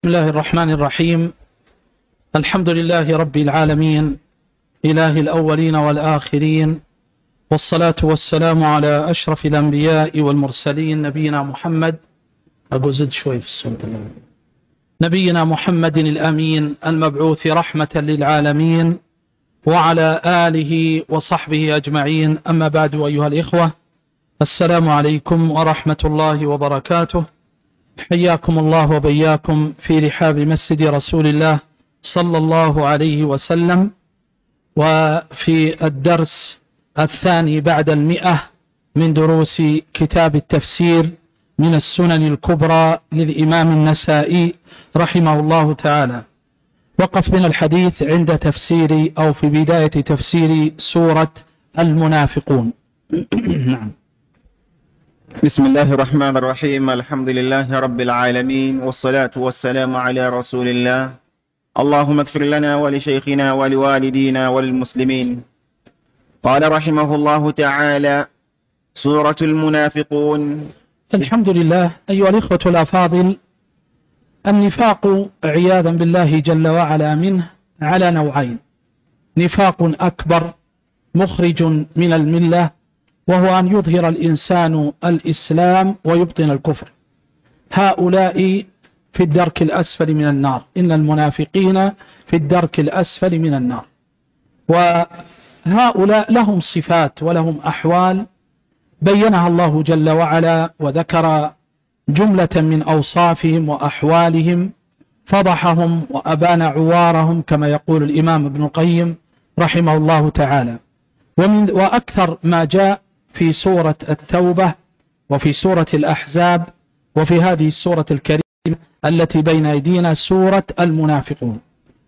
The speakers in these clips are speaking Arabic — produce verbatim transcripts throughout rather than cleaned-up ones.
بسم الله الرحمن الرحيم. الحمد لله رب العالمين، إله الأولين والآخرين، والصلاة والسلام على أشرف الأنبياء والمرسلين، نبينا محمد أقول زد شوي في الصوت نبينا محمد الأمين المبعوث رحمة للعالمين، وعلى آله وصحبه أجمعين. أما بعد، أيها الإخوة، السلام عليكم ورحمة الله وبركاته. حياكم الله وبياكم في رحاب مسجد رسول الله صلى الله عليه وسلم، وفي الدرس الثاني بعد المئة من دروس كتاب التفسير من السنن الكبرى للإمام النسائي رحمه الله تعالى. وقف من الحديث عند تفسير أو في بداية تفسير سورة المنافقون. نعم. بسم الله الرحمن الرحيم. الحمد لله رب العالمين، والصلاة والسلام على رسول الله. اللهم اغفر لنا ولشيخنا ولوالدينا وللمسلمين. قال رحمه الله تعالى: سورة المنافقون. الحمد لله. أيها الإخوة الأفاضل، النفاق عياذا بالله جل وعلا منه على نوعين: نفاق أكبر مخرج من الملة، وهو أن يظهر الإنسان الإسلام ويبطن الكفر. هؤلاء في الدرك الأسفل من النار، إن المنافقين في الدرك الأسفل من النار. وهؤلاء لهم صفات ولهم أحوال بينها الله جل وعلا، وذكر جملة من أوصافهم وأحوالهم، فضحهم وأبان عوارهم كما يقول الإمام ابن القيم رحمه الله تعالى. ومن وأكثر ما جاء في سورة التوبة وفي سورة الأحزاب وفي هذه السورة الكريمة التي بين أيدينا سورة المنافقون.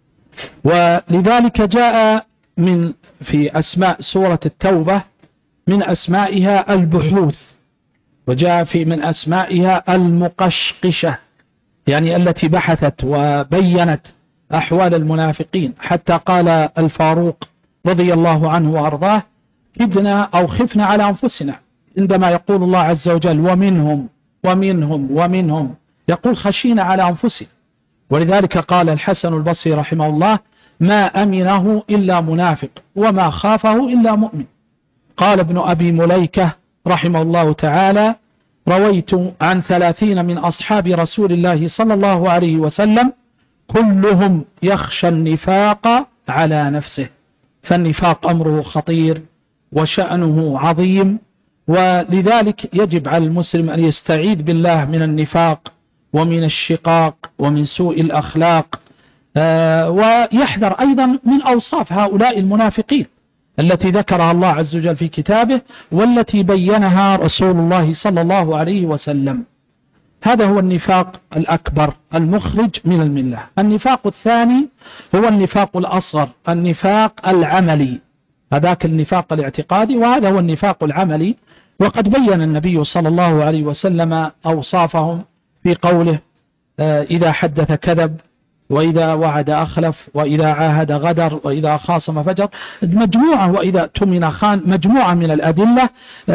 ولذلك جاء من في أسماء سورة التوبة من أسمائها البحوث، وجاء في من أسمائها المقشقشة، يعني التي بحثت وبينت أحوال المنافقين، حتى قال الفاروق رضي الله عنه وأرضاه: كدنا أو خفنا على أنفسنا، عندما يقول الله عز وجل ومنهم ومنهم ومنهم، يقول خشينا على أنفسنا. ولذلك قال الحسن البصري رحمه الله: ما أمنه إلا منافق، وما خافه إلا مؤمن. قال ابن أبي مليكة رحمه الله تعالى: رويت عن ثلاثين من أصحاب رسول الله صلى الله عليه وسلم كلهم يخشى النفاق على نفسه. فالنفاق أمره خطير وشأنه عظيم، ولذلك يجب على المسلم أن يستعيذ بالله من النفاق ومن الشقاق ومن سوء الأخلاق، آه ويحذر أيضا من أوصاف هؤلاء المنافقين التي ذكرها الله عز وجل في كتابه، والتي بينها رسول الله صلى الله عليه وسلم. هذا هو النفاق الأكبر المخرج من الملة. النفاق الثاني هو النفاق الأصغر، النفاق العملي، هذاك النفاق الاعتقادي، وهذا هو النفاق العملي. وقد بين النبي صلى الله عليه وسلم أوصافهم في قوله: إذا حدث كذب، وإذا وعد أخلف، وإذا عاهد غدر، وإذا خاصم فجر. مجموعة، وإذا تمن خان. مجموعة من الأدلة،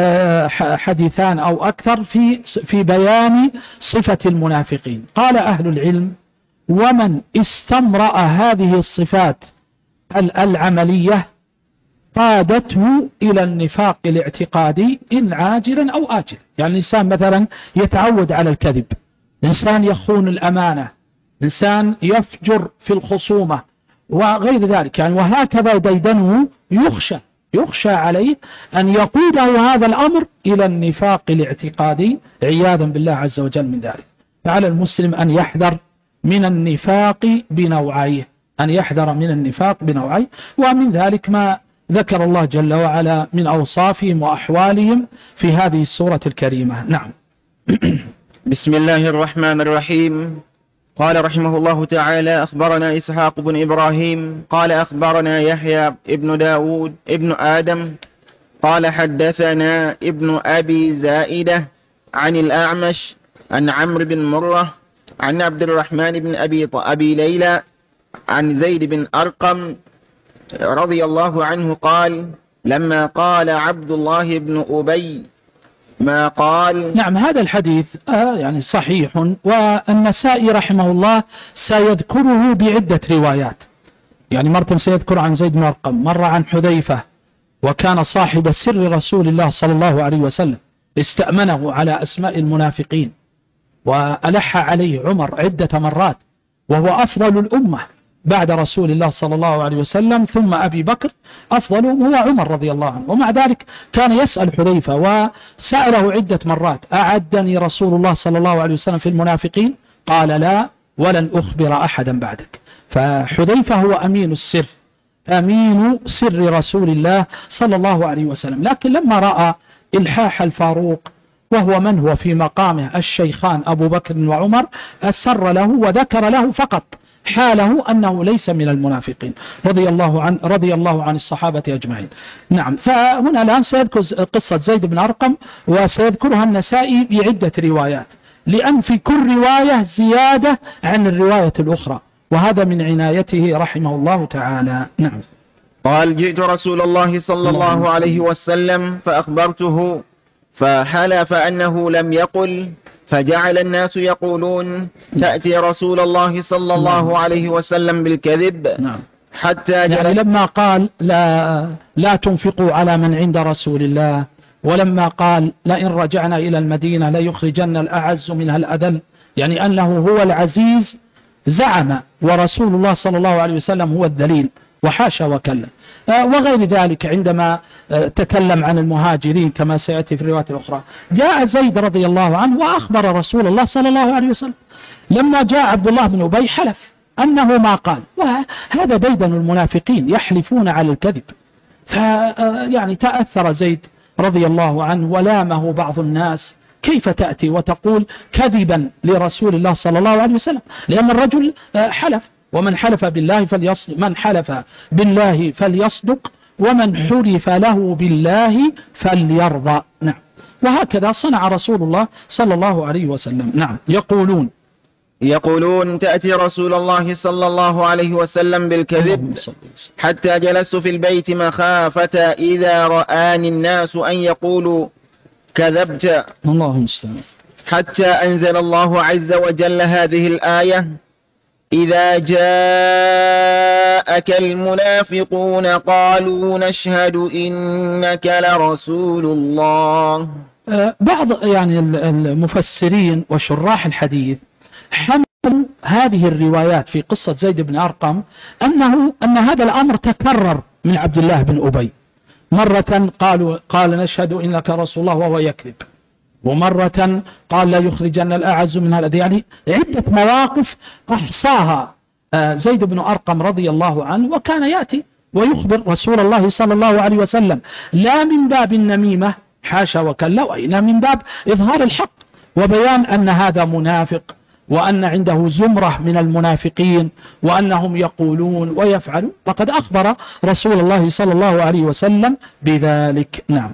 حديثان أو أكثر في في بيان صفة المنافقين. قال أهل العلم: ومن استمرأ هذه الصفات العملية قادته إلى النفاق الاعتقادي إن عاجلا أو آجلا. يعني الإنسان مثلا يتعود على الكذب، إنسان يخون الأمانة، إنسان يفجر في الخصومة وغير ذلك، يعني وهكذا ديدنه يخشى يخشى عليه أن يقوده هذا الأمر إلى النفاق الاعتقادي عياذا بالله عز وجل من ذلك. فعلى المسلم أن يحذر من النفاق بنوعيه، أن يحذر من النفاق بنوعيه، ومن ذلك ما ذكر الله جل وعلا من أوصافهم وأحوالهم في هذه السورة الكريمة. نعم. بسم الله الرحمن الرحيم. قال رحمه الله تعالى: أخبرنا إسحاق بن إبراهيم قال أخبرنا يحيى ابن داود ابن آدم قال حدثنا ابن أبي زائدة عن الأعمش عن عمرو بن مرة عن عبد الرحمن بن أبي, أبي ليلى عن زيد بن أرقم رضي الله عنه قال: لما قال عبد الله بن أبي ما قال. نعم هذا الحديث آه يعني صحيح، والنسائي رحمه الله سيذكره بعدة روايات، يعني مرة سيذكر عن زيد بن أرقم، مرة عن حذيفة وكان صاحب سر رسول الله صلى الله عليه وسلم، استأمنه على أسماء المنافقين وألح عليه عمر عدة مرات، وهو أفضل الأمة بعد رسول الله صلى الله عليه وسلم، ثم أبي بكر أفضلهم هو عمر رضي الله عنه. ومع ذلك كان يسأل حذيفة وسأله عدة مرات: أعدني رسول الله صلى الله عليه وسلم في المنافقين؟ قال: لا، ولن أخبر أحدا بعدك. فحذيفة هو أمين السر، أمين سر رسول الله صلى الله عليه وسلم. لكن لما رأى إلحاح الفاروق، وهو من هو في مقامه الشيخان أبو بكر وعمر، أسر له وذكر له فقط حاله أنه ليس من المنافقين رضي الله عن رضي الله عن الصحابة أجمعين. نعم، فهنا الآن سيذكر قصة زيد بن أرقم، وسيذكرها النسائي بعدة روايات، لأن في كل رواية زيادة عن الرواية الأخرى، وهذا من عنايته رحمه الله تعالى. نعم. قال: جئت رسول الله صلى الله عليه وسلم فأخبرته فحلف أنه لم يقل، فجعل الناس يقولون: تأتي رسول الله صلى الله عليه وسلم بالكذب. نعم. حتى يعني لما قال لا, لا تنفقوا على من عند رسول الله، ولما قال لئن رجعنا إلى المدينة ليخرجن الأعز منها الأذل، يعني أنه هو العزيز زعم، ورسول الله صلى الله عليه وسلم هو الذليل، وحاشا وكلا. وغير ذلك عندما تكلم عن المهاجرين كما سيأتي في الرواية الأخرى، جاء زيد رضي الله عنه وأخبر رسول الله صلى الله عليه وسلم. لما جاء عبد الله بن أبي حلف أنه ما قال، وهذا ديدن المنافقين، يحلفون على الكذب. فيعني تأثر زيد رضي الله عنه ولامه بعض الناس: كيف تأتي وتقول كذبا لرسول الله صلى الله عليه وسلم؟ لأن الرجل حلف، ومن حلف بالله فليصدق، من حلف بالله فليصدق، ومن حلف له بالله فليرضى. نعم. وهكذا صنع رسول الله صلى الله عليه وسلم. نعم. يقولون يقولون تأتي رسول الله صلى الله عليه وسلم بالكذب، حتى جلست في البيت مخافة إذا رآني الناس أن يقولوا كذبت. الله المستعان. حتى أنزل الله عز وجل هذه الآية: إذا جاءك المنافقون قالوا نشهد إنك لرسول الله. بعض يعني المفسرين وشراح الحديث حملوا هذه الروايات في قصة زيد بن أرقم أنه أن هذا الأمر تكرر من عبد الله بن أبي، مرة قالوا قال نشهد إنك رسول الله وهو يكذب، ومرة قال لا يخرجن الأعز من هذا، يعني عدة مواقف أحصاها زيد بن أرقم رضي الله عنه، وكان يأتي ويخبر رسول الله صلى الله عليه وسلم، لا من باب النميمة حاشا وكلا، وإلا من باب إظهار الحق وبيان أن هذا منافق، وأن عنده زمرة من المنافقين، وأنهم يقولون ويفعلون. فقد أخبر رسول الله صلى الله عليه وسلم بذلك. نعم.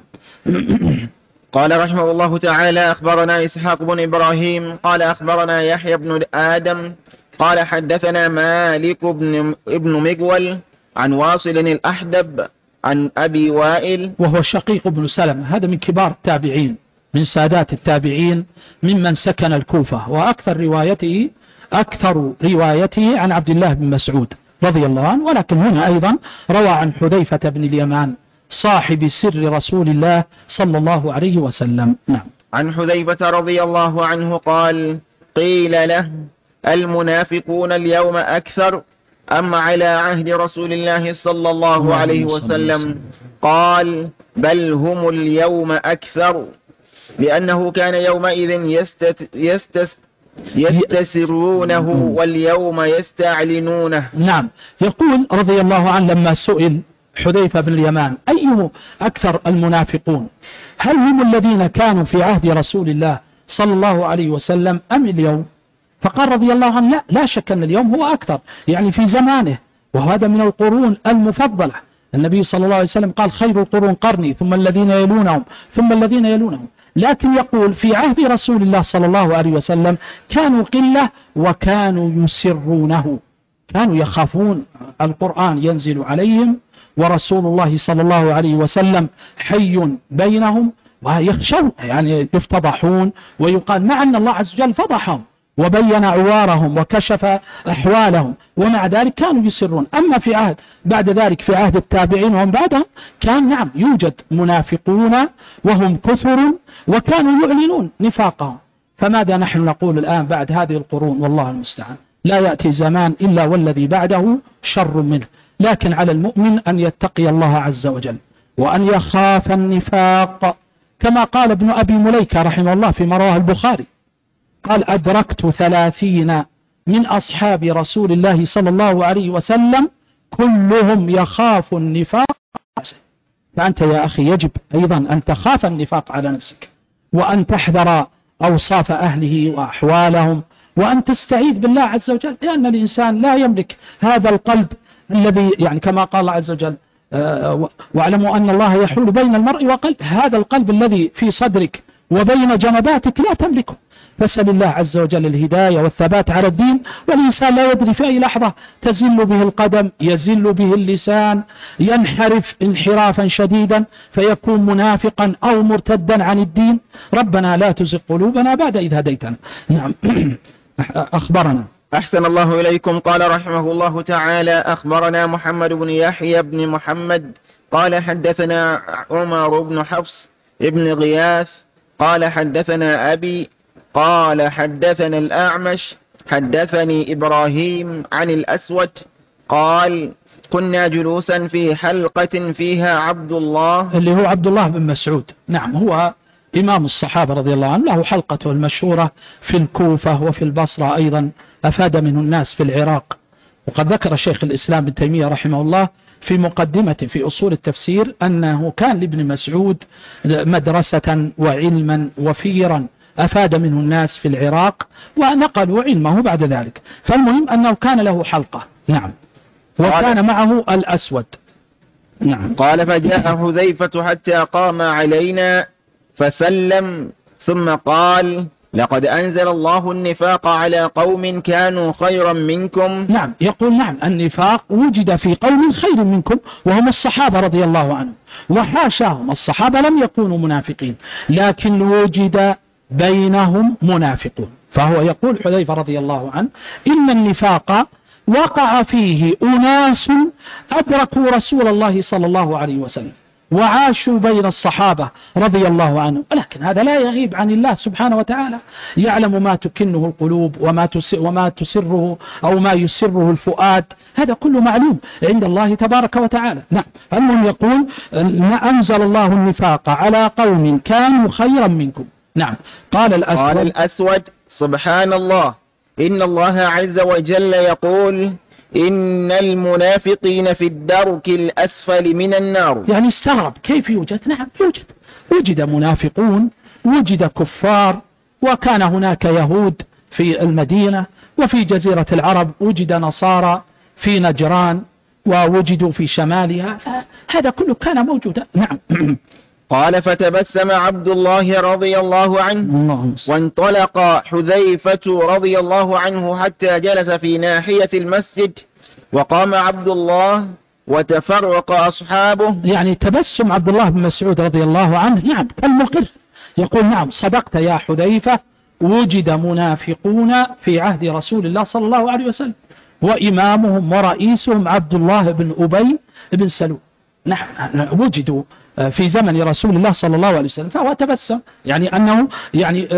قال رحمه الله تعالى: أخبرنا إسحاق بن إبراهيم قال أخبرنا يحيى بن آدم قال حدثنا مالك بن ابن مجول عن واصل الأحدب عن أبي وائل، وهو شقيق بن سلمة، هذا من كبار التابعين، من سادات التابعين، ممن سكن الكوفة، وأكثر روايته أكثر روايته عن عبد الله بن مسعود رضي الله عنه. ولكن هنا أيضا روى عن حذيفة بن اليمان صاحب سر رسول الله صلى الله عليه وسلم. نعم. عن حذيفة رضي الله عنه قال: قيل له: المنافقون اليوم أكثر أم على عهد رسول الله صلى الله عليه وسلم؟ قال: بل هم اليوم أكثر، لأنه كان يومئذ يستت يستس يستسرونه واليوم يستعلنونه. نعم. يقول رضي الله عنه لما سئل حذيفة بن اليمان أيه أكثر المنافقون، هل هم الذين كانوا في عهد رسول الله صلى الله عليه وسلم أم اليوم؟ فقال رضي الله عنه: لا لا شك أن اليوم هو أكثر، يعني في زمانه، وهذا من القرون المفضلة. النبي صلى الله عليه وسلم قال: خير القرون قرني ثم الذين يلونهم ثم الذين يلونهم. لكن يقول في عهد رسول الله صلى الله عليه وسلم كانوا قلة وكانوا يسرونه، كانوا يخافون القرآن ينزل عليهم، ورسول الله صلى الله عليه وسلم حي بينهم، ويخشون يعني يفتضحون ويقال، مع أن الله عز وجل فضحهم وبين عوارهم وكشف أحوالهم، ومع ذلك كانوا يسرون. أما في عهد بعد ذلك في عهد التابعين وهم بعدهم كان نعم يوجد منافقون وهم كثر وكانوا يعلنون نفاقهم. فماذا نحن نقول الآن بعد هذه القرون؟ والله المستعان، لا يأتي زمان إلا والذي بعده شر منه. لكن على المؤمن أن يتقي الله عز وجل وأن يخاف النفاق، كما قال ابن أبي مليكة رحمه الله فيما رواه البخاري، قال: أدركت ثلاثين من أصحاب رسول الله صلى الله عليه وسلم كلهم يخاف النفاق. فأنت يا أخي يجب أيضا أن تخاف النفاق على نفسك، وأن تحذر أوصاف أهله وأحوالهم، وأن تستعيذ بالله عز وجل، لأن الإنسان لا يملك هذا القلب الذي يعني كما قال الله عز وجل: أه واعلموا أن الله يحول بين المرء وقلب. هذا القلب الذي في صدرك وبين جنباتك لا تملكه. فاسأل الله عز وجل الهداية والثبات على الدين، والإنسان لا يدري في أي لحظة تزل به القدم، يزل به اللسان، ينحرف انحرافا شديدا فيكون منافقا أو مرتدا عن الدين. ربنا لا تزغ قلوبنا بعد إذ هديتنا. نعم. أخبرنا. أحسن الله إليكم. قال رحمه الله تعالى: أخبرنا محمد بن يحيى بن محمد قال حدثنا عمر بن حفص بن غياث قال حدثنا أبي قال حدثنا الأعمش حدثني إبراهيم عن الأسود قال: كنا جلوسا في حلقة فيها عبد الله، اللي هو عبد الله بن مسعود. نعم، هو إمام الصحابة رضي الله عنه، له حلقته المشهورة في الكوفة وفي البصرة أيضا، أفاد منه الناس في العراق. وقد ذكر شيخ الإسلام ابن تيمية رحمه الله في مقدمته في أصول التفسير أنه كان لابن مسعود مدرسة وعلما وفيرا أفاد منه الناس في العراق ونقلوا علمه بعد ذلك. فالمهم أنه كان له حلقة. نعم. وكان معه الأسود. نعم. قال: فجاء حذيفة حتى قام علينا فسلم ثم قال: لقد أنزل الله النفاق على قوم كانوا خيرا منكم. نعم، يقول نعم النفاق وجد في قوم خير منكم وهم الصحابة رضي الله عنهم، وحاشاهم، الصحابة لم يكونوا منافقين، لكن وجد بينهم منافقون. فهو يقول حذيفة رضي الله عنه: إن النفاق وقع فيه أناس أدركوا رسول الله صلى الله عليه وسلم وعاشوا بين الصحابة رضي الله عنهم، ولكن هذا لا يغيب عن الله سبحانه وتعالى، يعلم ما تكنه القلوب وما وما تسره أو ما يسره الفؤاد، هذا كله معلوم عند الله تبارك وتعالى. نعم. المهم يقول: أنزل الله النفاق على قوم كانوا خيرا منكم. نعم. قال الأسود, قال الأسود: سبحان الله، إن الله عز وجل يقول: إن المنافقين في الدرك الأسفل من النار. يعني استغرب كيف يوجد؟ نعم يوجد، وجد منافقون، وجد كفار، وكان هناك يهود في المدينة، وفي جزيرة العرب وجد نصارى في نجران ووجدوا في شمالها، هذا كله كان موجودا. نعم. قال: فتبسم عبد الله رضي الله عنه وانطلق حذيفة رضي الله عنه حتى جلس في ناحية المسجد، وقام عبد الله وتفرق أصحابه. يعني تبسم عبد الله بن مسعود رضي الله عنه نعم المقر، يقول: نعم صدقت يا حذيفة، وجد منافقون في عهد رسول الله صلى الله عليه وسلم، وإمامهم ورئيسهم عبد الله بن أبي بن سلول. نعم وجدوا في زمن رسول الله صلى الله عليه وسلم، فهو تبسم يعني أنه يعني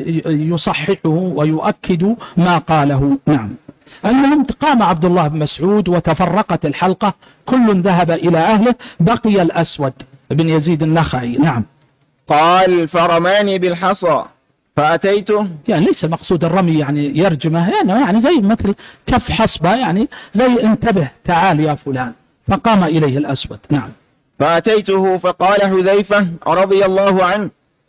يصححه ويؤكد ما قاله. نعم. المهم قام عبد الله بن مسعود وتفرقت الحلقة، كل ذهب إلى أهله، بقي الأسود بن يزيد النخعي. نعم. قال: فرماني بالحصى فأتيته. يعني ليس مقصود الرمي يعني يرجمه، يعني, يعني زي مثل كف حصبة، يعني زي انتبه تعال يا فلان، فقام إليه الأسود. نعم. فأتيته فقال حذيفة رضي الله عنه: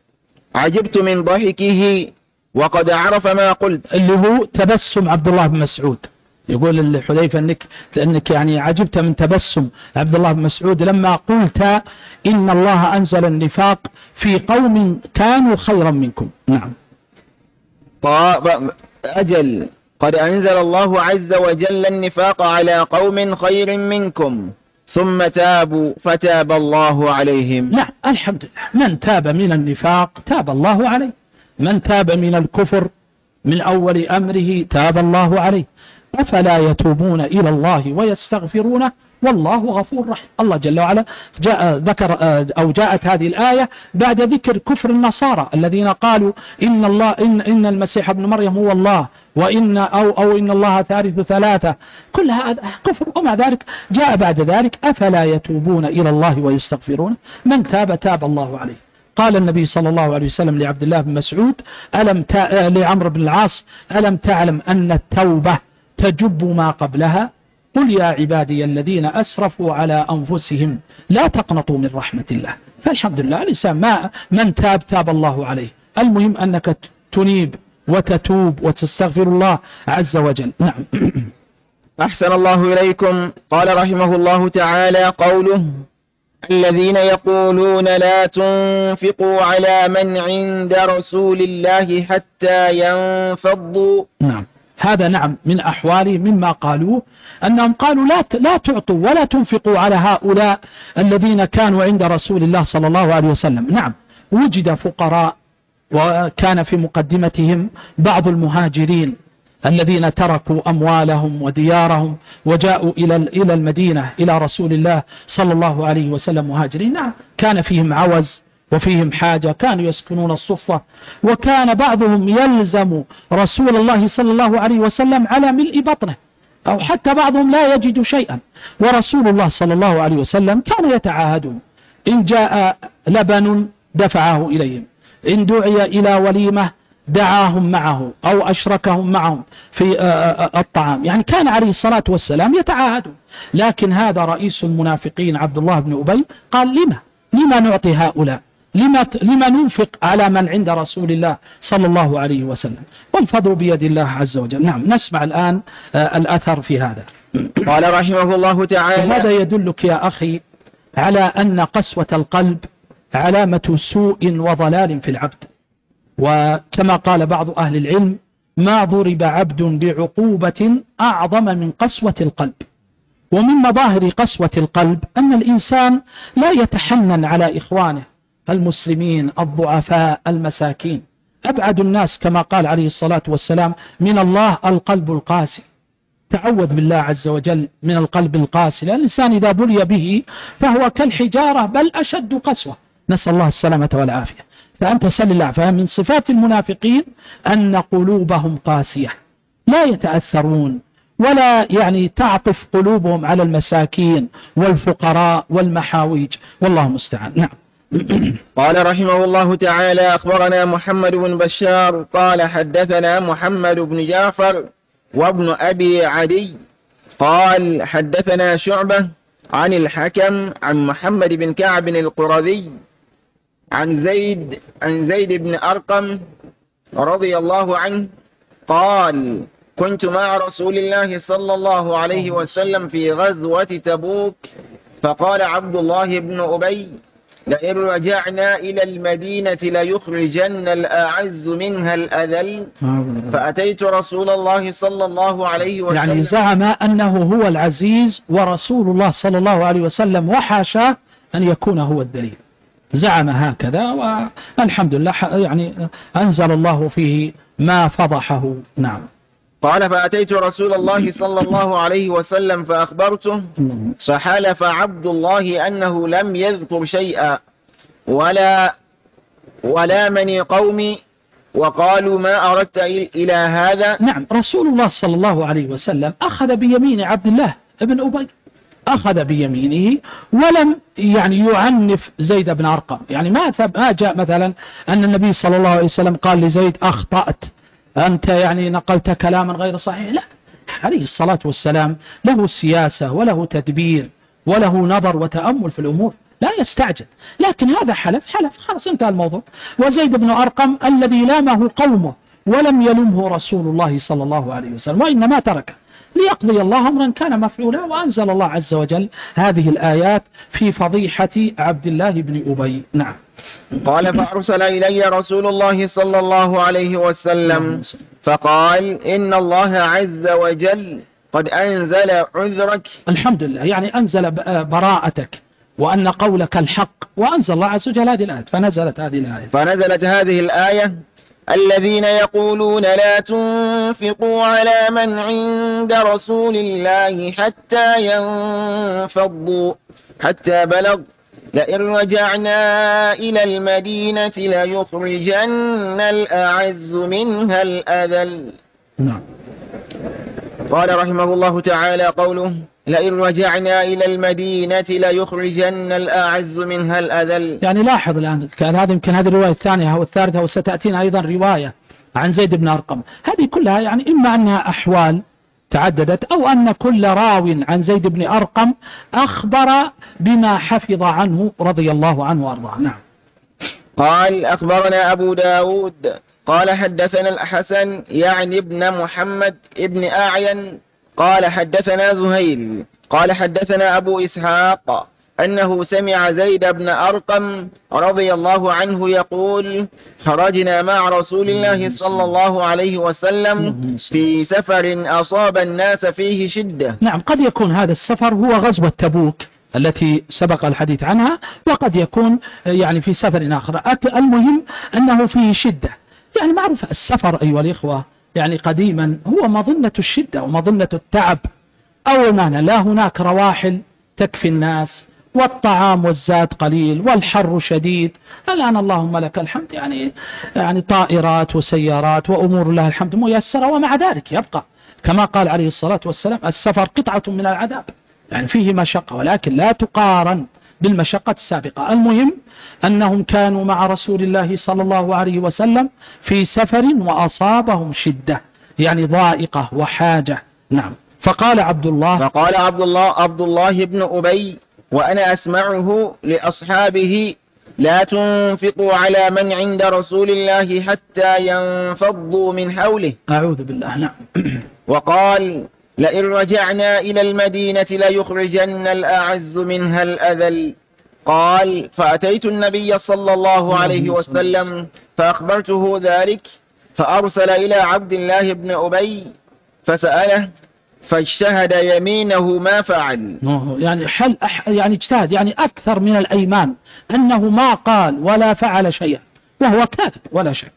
عجبت من ضحكه وقد عرف ما قلت. اللي هو تبسم عبد الله بن مسعود، يقول حذيفة انك لانك يعني عجبت من تبسم عبد الله بن مسعود لما قلت ان الله انزل النفاق في قوم كانوا خيرا منكم. نعم. أجل، قد أنزل الله عز وجل النفاق على قوم خير منكم، ثم تابوا فتاب الله عليهم. نعم الحمد لله، من تاب من النفاق تاب الله عليه، من تاب من الكفر من أول أمره تاب الله عليه. أفلا يتوبون إلى الله ويستغفرونه والله غفور رحيم. الله جل وعلا جاء ذكر أو جاءت هذه الآية بعد ذكر كفر النصارى الذين قالوا إن الله إن إن المسيح ابن مريم هو الله وإن أو أو إن الله ثالث ثلاثة، كل هذا كفر. ومع ذلك جاء بعد ذلك أفلا يتوبون إلى الله ويستغفرونه، من تاب تاب الله عليه. قال النبي صلى الله عليه وسلم لعبد الله بن مسعود ألم ت... لعمرو بن العاص ألم تعلم أن التوبة تجب ما قبلها؟ قل يا عبادي الذين أسرفوا على أنفسهم لا تقنطوا من رحمة الله. فالحمد لله الإنسان ما من تاب تاب الله عليه. المهم أنك تنيب وتتوب وتستغفر الله عز وجل. نعم. أحسن الله إليكم. قال رحمه الله تعالى قوله الذين يقولون لا تنفقوا على من عند رسول الله حتى ينفضوا. نعم هذا نعم من أحوالهم مما قالوه أنهم قالوا لا لا تعطوا ولا تنفقوا على هؤلاء الذين كانوا عند رسول الله صلى الله عليه وسلم. نعم وجد فقراء وكان في مقدمتهم بعض المهاجرين الذين تركوا أموالهم وديارهم وجاءوا إلى إلى المدينة إلى رسول الله صلى الله عليه وسلم مهاجرين. نعم كان فيهم عوز وفيهم حاجة، كانوا يسكنون الصفة، وكان بعضهم يلزم رسول الله صلى الله عليه وسلم على ملء بطنه، أو حتى بعضهم لا يجد شيئا، ورسول الله صلى الله عليه وسلم كان يتعاهدهم. إن جاء لبن دفعه إليهم، إن دعي إلى وليمة دعاهم معه أو أشركهم معهم في الطعام، يعني كان عليه الصلاة والسلام يتعاهدهم. لكن هذا رئيس المنافقين عبد الله بن أبي قال لما لما نعطي هؤلاء، لما لما ننفق على من عند رسول الله صلى الله عليه وسلم، والفضل بيد الله عز وجل. نعم نسمع الآن الأثر في هذا. قال رحمه الله تعالى هذا يدلك يا أخي على أن قسوة القلب علامة سوء وضلال في العبد، وكما قال بعض أهل العلم ما ضرب عبد بعقوبة أعظم من قسوة القلب. ومن مظاهر قسوة القلب أن الإنسان لا يتحنن على إخوانه المسلمين الضعفاء المساكين. أبعد الناس كما قال عليه الصلاة والسلام من الله القلب القاسي. تعوذ بالله عز وجل من القلب القاسي، لأن الإنسان إذا بلي به فهو كالحجارة بل أشد قسوة، نسأل الله السلامة والعافية. فأنت سل الله. فمن صفات المنافقين أن قلوبهم قاسية، لا يتأثرون ولا يعني تعطف قلوبهم على المساكين والفقراء والمحاويج، والله المستعان. نعم. قال رحمه الله تعالى أخبرنا محمد بن بشار قال حدثنا محمد بن جعفر وابن أبي عدي قال حدثنا شعبة عن الحكم عن محمد بن كعب القرظي عن زيد عن زيد بن أرقم رضي الله عنه قال كنت مع رسول الله صلى الله عليه وسلم في غزوة تبوك، فقال عبد الله بن أبي لئن رجعنا إلى المدينة ليخرجن الأعز منها الأذل، فأتيت رسول الله صلى الله عليه وسلم. يعني زعم أنه هو العزيز ورسول الله صلى الله عليه وسلم وحاشاه أن يكون هو الذليل، زعم هكذا، والحمد لله يعني أنزل الله فيه ما فضحه. نعم. قال فأتيت رسول الله صلى الله عليه وسلم فأخبرته، فحلف عبد الله أنه لم يذكر شيئا ولا ولا مني قومي وقالوا ما أردت إلى هذا. نعم رسول الله صلى الله عليه وسلم أخذ بيمين عبد الله بن أبي، أخذ بيمينه ولم يعني يعنف زيد بن أرقم. يعني ما ما جاء مثلا أن النبي صلى الله عليه وسلم قال لزيد أخطأت أنت يعني نقلت كلاما غير صحيح، لا، عليه الصلاة والسلام له سياسة وله تدبير وله نظر وتأمل في الأمور، لا يستعجل. لكن هذا حلف حلف خلاص انتهى الموضوع. وزيد بن أرقم الذي لامه قومه ولم يلمه رسول الله صلى الله عليه وسلم، وإنما تركه ليقضي الله أمرا كان مفعولا، وأنزل الله عز وجل هذه الآيات في فضيحة عبد الله بن أبي. نعم. قال فأرسل إلي رسول الله صلى الله عليه وسلم فقال إن الله عز وجل قد أنزل عذرك. الحمد لله، يعني أنزل براءتك وأن قولك الحق، وأنزل الله عز وجل هذه الآية، فنزلت هذه الآية فنزلت هذه الآية الذين يقولون لا تنفقوا على من عند رسول الله حتى ينفضوا حتى بلغ لئن رجعنا إلى المدينة ليخرجن الأعز منها الأذل. نعم. قال رحمه الله تعالى قوله لئن رجعنا إلى المدينة ليخرجن الأعز منها الأذل. يعني لاحظ الآن، كان هذا يمكن هذه الرواية الثانية أو الثالثة، وستأتينا أيضا رواية عن زيد بن أرقم. هذه كلها يعني إما أنها أحوال تعددت، أو أن كل راو عن زيد بن أرقم أخبر بما حفظ عنه رضي الله عنه وأرضاه. نعم. قال أخبرنا أبو داود قال حدثنا الحسن يعني ابن محمد ابن أعين قال حدثنا زهير قال حدثنا أبو إسحاق أنه سمع زيد بن أرقم رضي الله عنه يقول خرجنا مع رسول الله صلى الله عليه وسلم في سفر أصاب الناس فيه شدة. نعم، قد يكون هذا السفر هو غزوة تبوك التي سبق الحديث عنها، وقد يكون يعني في سفر آخر. المهم أنه فيه شدة. يعني معروف السفر أيها الإخوة يعني قديما هو مظنة الشدة ومظنة التعب. أول معنى لا هناك رواحل تكفي الناس، والطعام والزاد قليل، والحر شديد. الآن اللهم لك الحمد يعني يعني طائرات وسيارات وأمور الله الحمد ميسرة، ومع ذلك يبقى كما قال عليه الصلاة والسلام السفر قطعة من العذاب، يعني فيه مشقة ولكن لا تقارن بالمشقة السابقة. المهم أنهم كانوا مع رسول الله صلى الله عليه وسلم في سفر وأصابهم شدة، يعني ضائقة وحاجة. نعم. فقال عبد الله فقال عبد الله عبد الله بن أبي وأنا أسمعه لأصحابه لا تنفقوا على من عند رسول الله حتى ينفضوا من حوله. أعوذ بالله. نعم. وقال لئن رجعنا إلى المدينة ليخرجن الأعز منها الأذل. قال فأتيت النبي صلى الله عليه وسلم فأخبرته ذلك فأرسل إلى عبد الله بن أبي فسأله فاجتهد يمينه ما فعل. يعني حل يعني اجتهد يعني أكثر من الأيمان أنه ما قال ولا فعل شيئا، وهو كاذب ولا شك.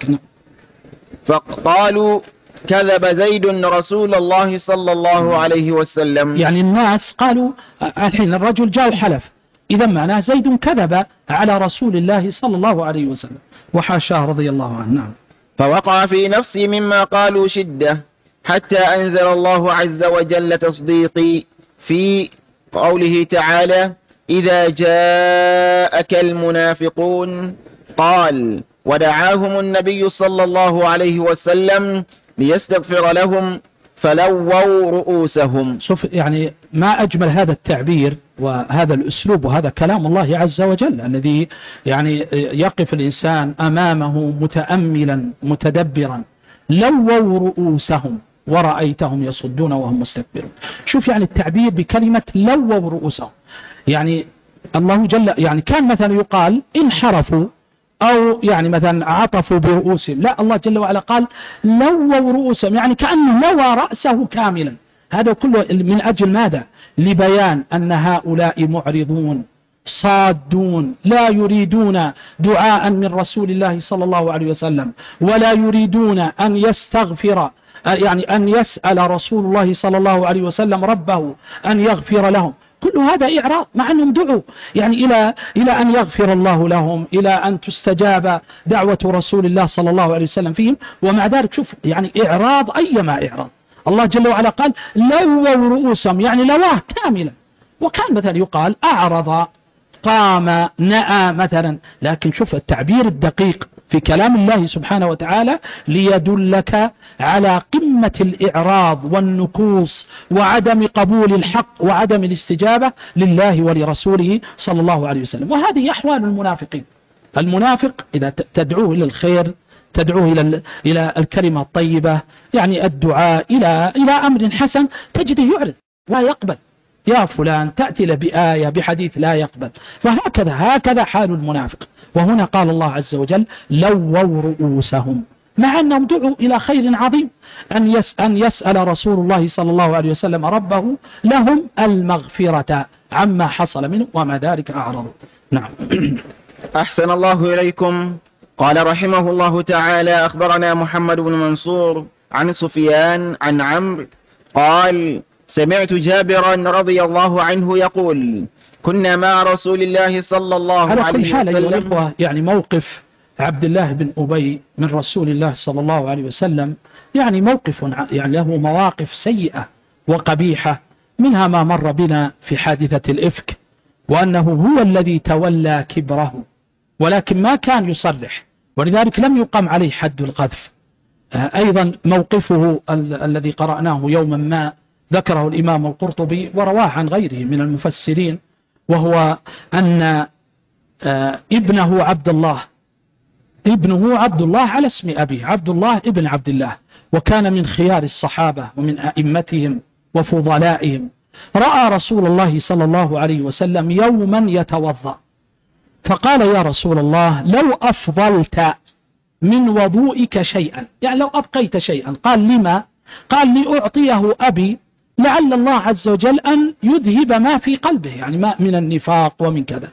فقالوا كذب زيد رسول الله صلى الله عليه وسلم. يعني الناس قالوا الحين الرجل جاء وحلف، إذا معناه زيد كذب على رسول الله صلى الله عليه وسلم، وحاشاه رضي الله عنه. نعم. فوقع في نفسي مما قالوا شدة حتى أنزل الله عز وجل تصديقي في قوله تعالى إذا جاءك المنافقون قال ودعاهم النبي صلى الله عليه وسلم ليستغفر لهم فلووا رؤوسهم. شوف يعني ما أجمل هذا التعبير وهذا الأسلوب، وهذا كلام الله عز وجل الذي يعني يقف الإنسان أمامه متأملا متدبرا. لووا رؤوسهم ورأيتهم يصدون وهم مستكبرون. شوف يعني التعبير بكلمة لووا رؤوسهم، يعني الله جل يعني كان مثلا يقال انحرفوا أو يعني مثلا عطفوا برؤوسهم، لا الله جل وعلا قال لووا رؤوسهم، يعني كأنه لوى رأسه كاملا. هذا كله من أجل ماذا؟ لبيان أن هؤلاء معرضون صادون لا يريدون دعاء من رسول الله صلى الله عليه وسلم، ولا يريدون أن يستغفر يعني أن يسأل رسول الله صلى الله عليه وسلم ربه أن يغفر لهم. كل هذا إعراض، مع أنهم دعوا يعني إلى إلى أن يغفر الله لهم، إلى أن تستجاب دعوة رسول الله صلى الله عليه وسلم فيهم، ومع ذلك شوف يعني إعراض أيما إعراض. الله جل وعلا قال لووا رؤوسهم، يعني لواه كاملا. وكان مثلا يقال أعرض قام نأى مثلا، لكن شوف التعبير الدقيق في كلام الله سبحانه وتعالى ليدلك على قمة الإعراض والنكوص وعدم قبول الحق وعدم الاستجابة لله ولرسوله صلى الله عليه وسلم. وهذه أحوال المنافقين. المنافق إذا تدعوه إلى الخير، تدعوه إلى إلى الكلمة الطيبة، يعني الدعاء إلى إلى أمر حسن، تجده يعرض لا يقبل. يا فلان تأتي له بآية بحديث لا يقبل. فهكذا هكذا حال المنافق. وهنا قال الله عز وجل لووا رؤوسهم، مع أنهم دعوا إلى خير عظيم، أن أن يسأل رسول الله صلى الله عليه وسلم ربه لهم المغفرة عما حصل منه، ومع ذلك أعرضوا. نعم. أحسن الله إليكم. قال رحمه الله تعالى: أخبرنا محمد بن منصور عن سفيان عن عمرو قال: سمعت جابرا رضي الله عنه يقول: كنا مع رسول الله صلى الله عليه وسلم. على كل حال أيها الإخوة، يعني موقف عبد الله بن أبي من رسول الله صلى الله عليه وسلم يعني موقف يعني له مواقف سيئة وقبيحة، منها ما مر بنا في حادثة الإفك، وأنه هو الذي تولى كبره ولكن ما كان يصرح، ولذلك لم يقم عليه حد القذف. أيضا موقفه ال الذي قرأناه يوما ما ذكره الإمام القرطبي ورواه عن غيره من المفسرين، وهو أن ابنه عبد الله ابنه عبد الله على اسم أبيه، عبد الله ابن عبد الله، وكان من خيار الصحابة ومن أئمتهم وفضلائهم، رأى رسول الله صلى الله عليه وسلم يوما يتوضأ، فقال: يا رسول الله، لو أفضلت من وضوئك شيئا، يعني لو أبقيت شيئا. قال: لما؟ قال: لأعطيه أبي لعل الله عز وجل أن يذهب ما في قلبه، يعني ما من النفاق ومن كذا.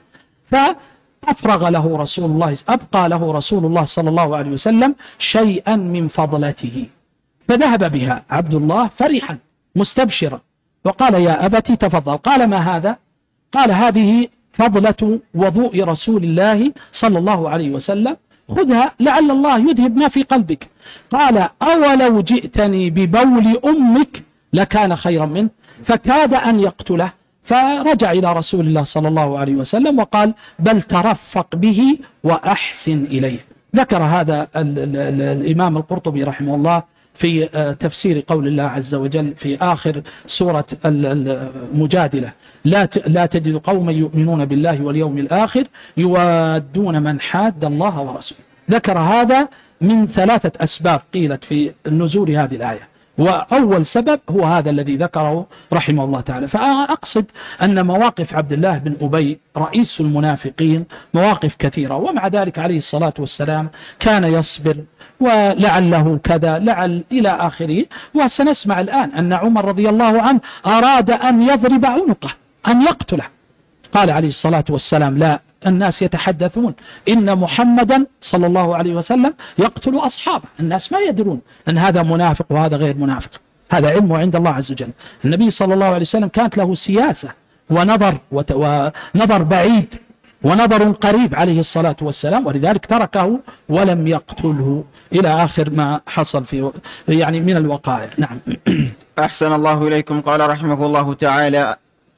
فأفرغ له رسول الله، أبقى له رسول الله صلى الله عليه وسلم شيئا من فضلته، فذهب بها عبد الله فرحا مستبشرا، وقال: يا أبتي تفضل. قال: ما هذا؟ قال: هذه فضلة وضوء رسول الله صلى الله عليه وسلم، خذها لعل الله يذهب ما في قلبك. قال: أولو جئتني ببول أمك لكان خيرا منه. فكاد أن يقتله، فرجع إلى رسول الله صلى الله عليه وسلم وقال: بل ترفق به وأحسن إليه. ذكر هذا ال ال ال الإمام القرطبي رحمه الله في تفسير قول الله عز وجل في آخر سورة المجادلة: لا لا تجد قوما يؤمنون بالله واليوم الآخر يوادون من حاد الله ورسوله. ذكر هذا من ثلاثة أسباب قيلت في نزول هذه الآية، وأول سبب هو هذا الذي ذكره رحمه الله تعالى. فأقصد أن مواقف عبد الله بن أبي رئيس المنافقين مواقف كثيرة، ومع ذلك عليه الصلاة والسلام كان يصبر، ولعله كذا لعل إلى آخره. وسنسمع الآن أن عمر رضي الله عنه أراد أن يضرب عنقه، أن يقتله، قال عليه الصلاة والسلام: لا، الناس يتحدثون إن محمدا صلى الله عليه وسلم يقتل أصحابه، الناس ما يدرون أن هذا منافق وهذا غير منافق، هذا علمه عند الله عز وجل. النبي صلى الله عليه وسلم كانت له سياسة ونظر ونظر بعيد ونظر قريب عليه الصلاة والسلام، ولذلك تركه ولم يقتله إلى آخر ما حصل في يعني من الوقائع. نعم. أحسن الله إليكم. قال رحمه الله تعالى: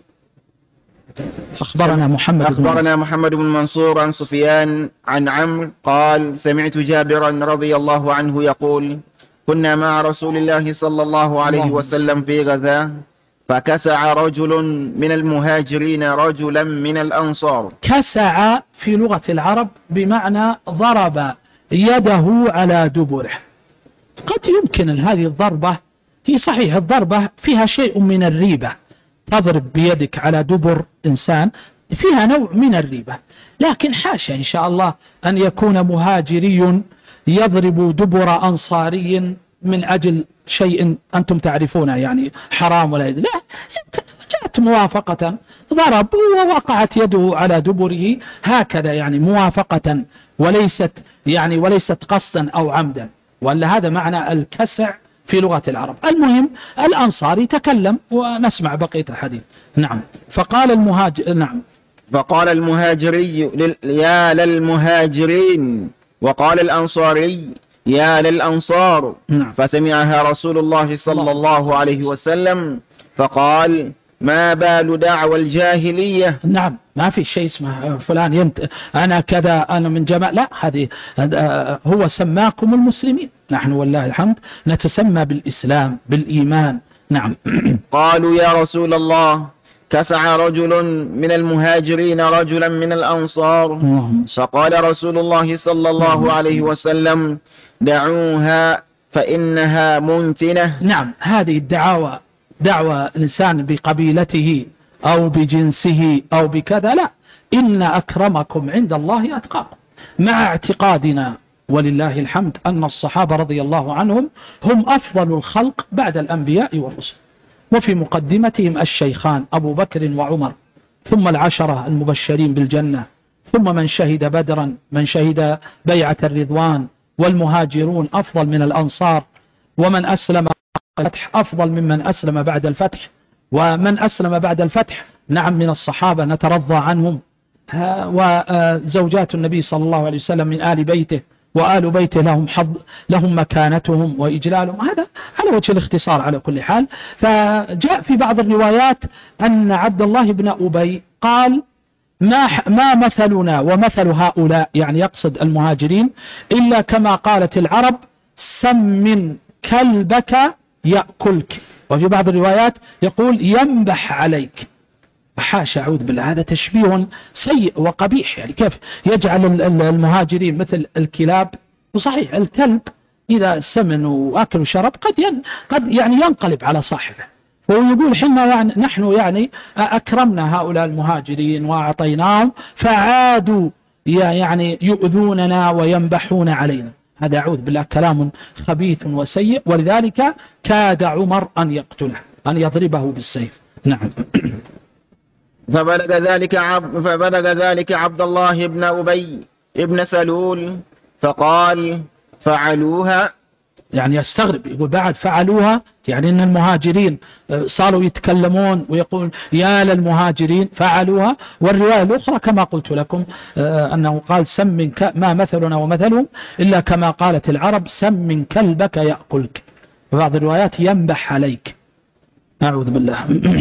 أخبرنا محمد أخبرنا محمد بن منصور عن سفيان عن عمرو قال: سمعت جابرا رضي الله عنه يقول: كنا مع رسول الله صلى الله عليه وسلم في غزاة، فكسع رجل من المهاجرين رجلا من الأنصار. كسع في لغة العرب بمعنى ضرب يده على دبره. قد يمكن هذه الضربة هي صحيح، الضربة فيها شيء من الريبة، تضرب بيدك على دبر إنسان فيها نوع من الريبة، لكن حاشا إن شاء الله أن يكون مهاجري يضرب دبر أنصاري من أجل شيء أنتم تعرفونه، يعني حرام ولا يد. لا، جاءت موافقة، ضرب ووقعت يده على دبره هكذا، يعني موافقة وليست يعني وليست قصدا أو عمدا، ولا هذا معنى الكسع في لغة العرب. المهم الأنصاري تكلم ونسمع بقية الحديث. نعم. فقال المهاجر نعم فقال المهاجري يا للمهاجرين، وقال الأنصاري يا للأنصار. نعم. فسمعها رسول الله صلى الله عليه وسلم فقال: ما بال دعوى الجاهلية. نعم، ما في شيء اسمه فلان ينت... أنا كذا أنا من جماعة، لا، هذه هو سماكم المسلمين، نحن والله الحمد نتسمى بالإسلام بالإيمان. نعم. قالوا: يا رسول الله، كسع رجل من المهاجرين رجلا من الأنصار. فقال رسول الله صلى الله عليه وسلم: دعوها فإنها منتنة. نعم، هذه الدعاوى دعوى الإنسان بقبيلته أو بجنسه أو بكذا، لا، إن أكرمكم عند الله أتقاكم، مع اعتقادنا ولله الحمد أن الصحابة رضي الله عنهم هم أفضل الخلق بعد الأنبياء والرسل، وفي مقدمتهم الشيخان أبو بكر وعمر، ثم العشرة المبشرين بالجنة، ثم من شهد بدرا، من شهد بيعة الرضوان، والمهاجرون أفضل من الأنصار، ومن أسلم الفتح أفضل ممن أسلم بعد الفتح، ومن أسلم بعد الفتح نعم من الصحابة نترضى عنهم، وزوجات النبي صلى الله عليه وسلم من آل بيته، وآل بيته لهم حظ، لهم مكانتهم وإجلالهم. هذا على وجه الاختصار على كل حال. فجاء في بعض الروايات أن عبد الله بن أبي قال ما ما مثلنا ومثل هؤلاء، يعني يقصد المهاجرين، إلا كما قالت العرب سمن كلبك يأكلك، وفي بعض الروايات يقول ينبح عليك. حاشا، أعوذ بالله، هذا تشبيه سيء وقبيح. يعني كيف يجعل المهاجرين مثل الكلاب؟ وصحيح الكلب إذا سمن وأكل وشرب قد ين قد يعني ينقلب على صاحبه. ويقول حنا يعني نحن يعني أكرمنا هؤلاء المهاجرين وأعطيناهم فعادوا يعني يؤذوننا وينبحون علينا. هذا أعوذ بالله كلام خبيث وسيء، ولذلك كاد عمر أن يقتله، أن يضربه بالسيف. نعم. فبلغ ذلك عبد فبلغ ذلك عبد الله بن أبي ابن سلول فقال فعلوها، يعني يستغرب، يقول بعد فعلوها، يعني ان المهاجرين صاروا يتكلمون ويقول يا للمهاجرين فعلوها. والرواية الأخرى كما قلت لكم أنه قال سم من ما مثلنا ومثلهم إلا كما قالت العرب سم من كلبك يأكلك. وبعض الروايات ينبح عليك. أعوذ بالله.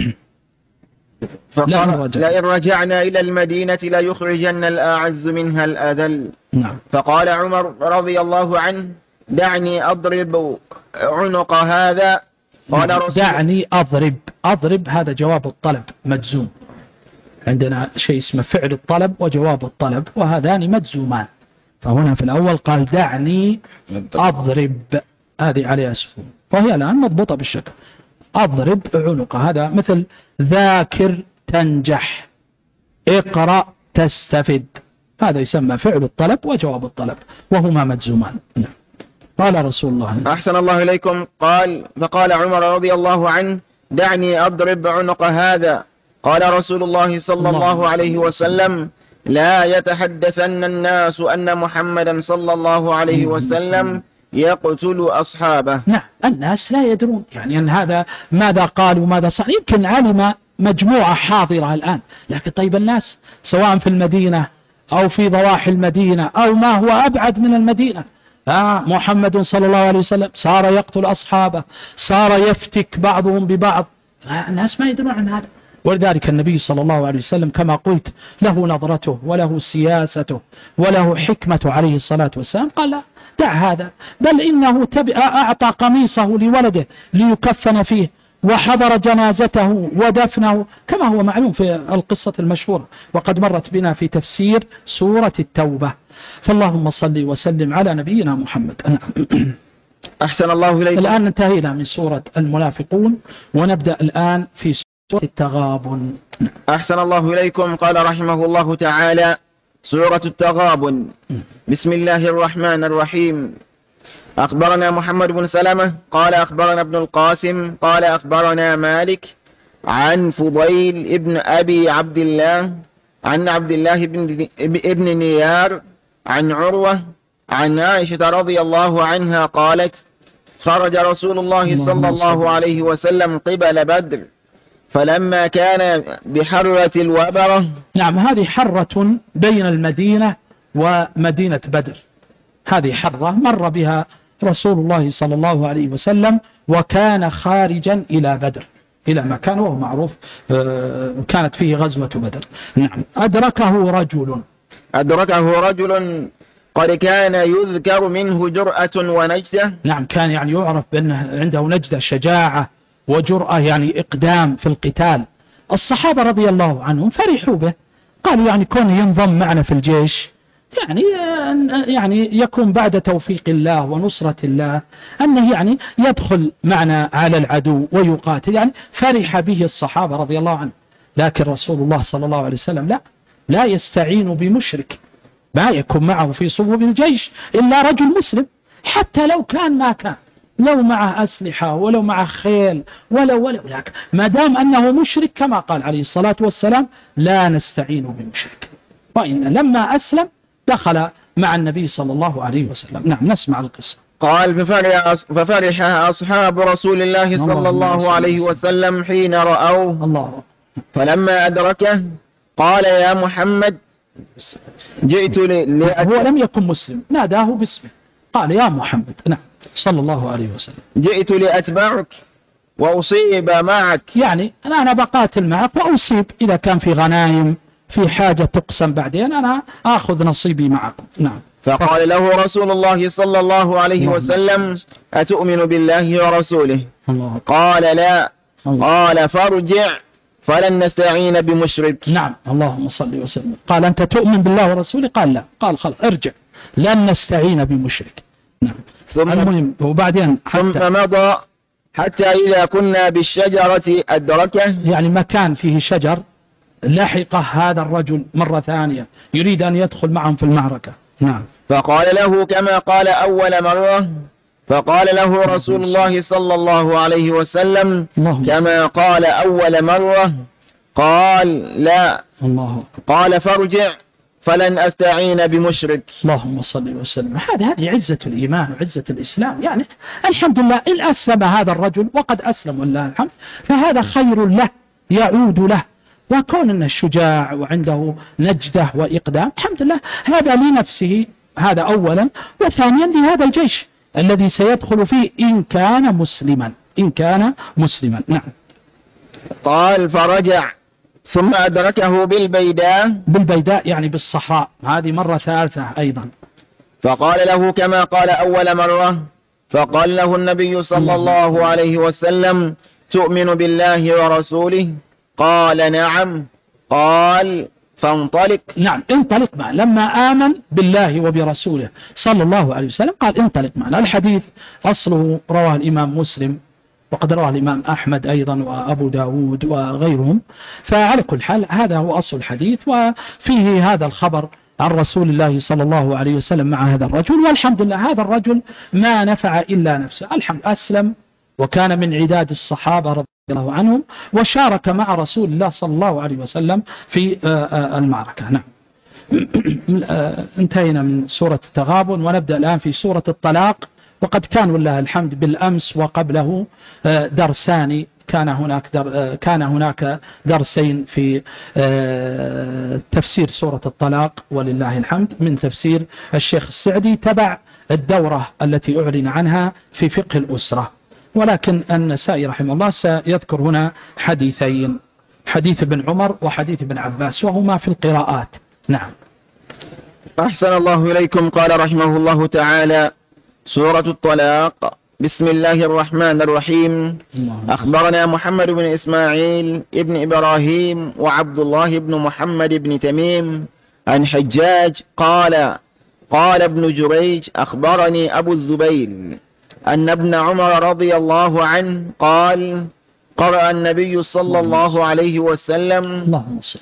فقال لئن رجعنا إلى المدينة ليخرجن الأعز منها الأذل. نعم. فقال عمر رضي الله عنه دعني أضرب عنق هذا. قال رسول دعني أضرب. أضرب هذا جواب الطلب مجزوم، عندنا شيء اسمه فعل الطلب وجواب الطلب، وهذان مجزومان. فهنا في الأول قال دعني أضرب، هذه عليها سكون، وهي الآن مضبوطة بالشكل أضرب عنق. هذا مثل ذاكر تنجح، اقرأ تستفد، هذا يسمى فعل الطلب وجواب الطلب، وهما مجزومان. قال رسول الله أحسن الله إليكم قال فقال عمر رضي الله عنه دعني أضرب عنق هذا. قال رسول الله صلى الله, الله عليه وسلم لا يتحدثن الناس أن محمدا صلى الله عليه وسلم يقتل أصحابه. نعم، الناس لا يدرون يعني أن هذا ماذا قال وماذا صار. يمكن علم مجموعة حاضرة الآن، لكن طيب الناس سواء في المدينة أو في ضواحي المدينة أو ما هو أبعد من المدينة، آه محمد صلى الله عليه وسلم صار يقتل أصحابه، صار يفتك بعضهم ببعض، الناس ما يدرون عن هذا. ولذلك النبي صلى الله عليه وسلم كما قلت له نظرته وله سياسته وله حكمة عليه الصلاة والسلام، قال لا دع هذا، بل إنه أعطى قميصه لولده ليكفن فيه، وحضر جنازته ودفنه كما هو معلوم في القصة المشهورة وقد مرت بنا في تفسير سورة التوبة. فاللهم صل وسلم على نبينا محمد. أحسن الله إليكم. الآن انتهينا من سورة المنافقون ونبدأ الآن في سورة التغابن. أحسن الله إليكم. قال رحمه الله تعالى سورة التغابن. بسم الله الرحمن الرحيم. أخبرنا محمد بن سلمة قال أخبرنا ابن القاسم قال أخبرنا مالك عن فضيل ابن أبي عبد الله عن عبد الله بن ابن نيار عن عروة عن عائشة رضي الله عنها قالت خرج رسول الله صلى الله عليه وسلم قبل بدر فلما كان بحرة الوبرة. نعم، هذه حرة بين المدينة ومدينة بدر، هذه حرة مر بها رسول الله صلى الله عليه وسلم وكان خارجا إلى بدر، إلى مكان وهو معروف كانت فيه غزوة بدر. نعم. أدركه رجل أدركه رجل قد كان يذكر منه جرأة ونجدة. نعم، كان يعني يعرف بأنه عنده نجدة، شجاعة وجرأة، يعني إقدام في القتال. الصحابة رضي الله عنهم فرحوا به، قالوا يعني كونه ينضم معنا في الجيش يعني يعني يكون بعد توفيق الله ونصرة الله أنه يعني يدخل معنا على العدو ويقاتل، يعني فرح به الصحابة رضي الله عنهم. لكن رسول الله صلى الله عليه وسلم لا لا يستعين بمشرك ما يكون معه في صفوف الجيش إلا رجل مسلم، حتى لو كان ما كان، لو معه أسلحة ولو معه خيل ولو ولو لكن ما دام أنه مشرك كما قال عليه الصلاة والسلام لا نستعين بمشرك. وإن لما أسلم دخل مع النبي صلى الله عليه وسلم. نعم نسمع القصة. قال ففرح, ففرح أصحاب رسول الله صلى الله عليه وسلم حين رأوه الله. فلما أدركه قال يا محمد جئت ل... هو لم يكن مسلم، ناداه باسمه قال يا محمد. نعم صلى الله عليه وسلم. جئت لأتبعك وأصيب معك، يعني أنا, أنا بقاتل معك وأصيب، إذا كان في غنائم في حاجة تقسم بعدين أنا آخذ نصيبي معكم. نعم. فقال له رسول الله صلى الله عليه وسلم أتؤمن بالله ورسوله؟ الله. قال لا. الله. قال فارجع فلن نستعين بمشرك. نعم اللهم صل وسلم. قال أنت تؤمن بالله ورسوله؟ قال لا. قال خلاص ارجع لن نستعين بمشرك. نعم. ثم المهم وبعدين حتى ثم مضى حتى إذا كنا بالشجرة أدركه، يعني مكان فيه شجر لحق هذا الرجل مرة ثانية يريد أن يدخل معهم في المعركة. نعم. فقال له كما قال أول مرة، فقال له رسول الله صلى الله عليه وسلم كما قال أول مرة. قال لا. الله. قال فارجع فلن أستعين بمشرك. اللهم صل وسلم. هذا هذه عزة الإيمان وعزة الإسلام. يعني الحمد لله إن أسلم هذا الرجل وقد أسلم والله الحمد فهذا خير له يعود له، وكون أنه شجاع وعنده نجدة وإقدام الحمد لله هذا لنفسه، هذا أولا، وثانيا لهذا الجيش الذي سيدخل فيه إن كان مسلما إن كان مسلما. نعم. قال فرجع ثم أدركه بالبيداء. بالبيداء يعني بالصحراء، هذه مرة ثالثة أيضا. فقال له كما قال أول مرة. فقال له النبي صلى الله عليه وسلم تؤمن بالله ورسوله؟ قال نعم. قال فانطلق. نعم انطلق معه. لما آمن بالله وبرسوله صلى الله عليه وسلم قال انطلق معنا. الحديث أصله رواه الإمام مسلم وقد رواه الإمام أحمد أيضا وأبو داود وغيرهم. فعلى كل حال هذا هو أصل الحديث، وفيه هذا الخبر عن رسول الله صلى الله عليه وسلم مع هذا الرجل، والحمد لله هذا الرجل ما نفع إلا نفسه. الحمد أسلم وكان من عداد الصحابة رضي الله عنهم، وشارك مع رسول الله صلى الله عليه وسلم في المعركة. نعم. انتهينا من سورة التغابن ونبدأ الآن في سورة الطلاق. وقد كان والله الحمد بالأمس وقبله درسان، كان هناك در كان هناك درسين في تفسير سورة الطلاق ولله الحمد من تفسير الشيخ السعدي تبع الدورة التي أعلن عنها في فقه الأسرة. ولكن النسائي رحمه الله سيذكر هنا حديثين، حديث ابن عمر وحديث ابن عباس، وهما في القراءات. نعم. أحسن الله إليكم. قال رحمه الله تعالى سورة الطلاق. بسم الله الرحمن الرحيم. أخبرنا محمد بن إسماعيل ابن إبراهيم وعبد الله بن محمد بن تميم عن حجاج قال قال ابن جريج أخبرني أبو الزبير أن ابن عمر رضي الله عنه قال قرأ النبي صلى الله عليه وسلم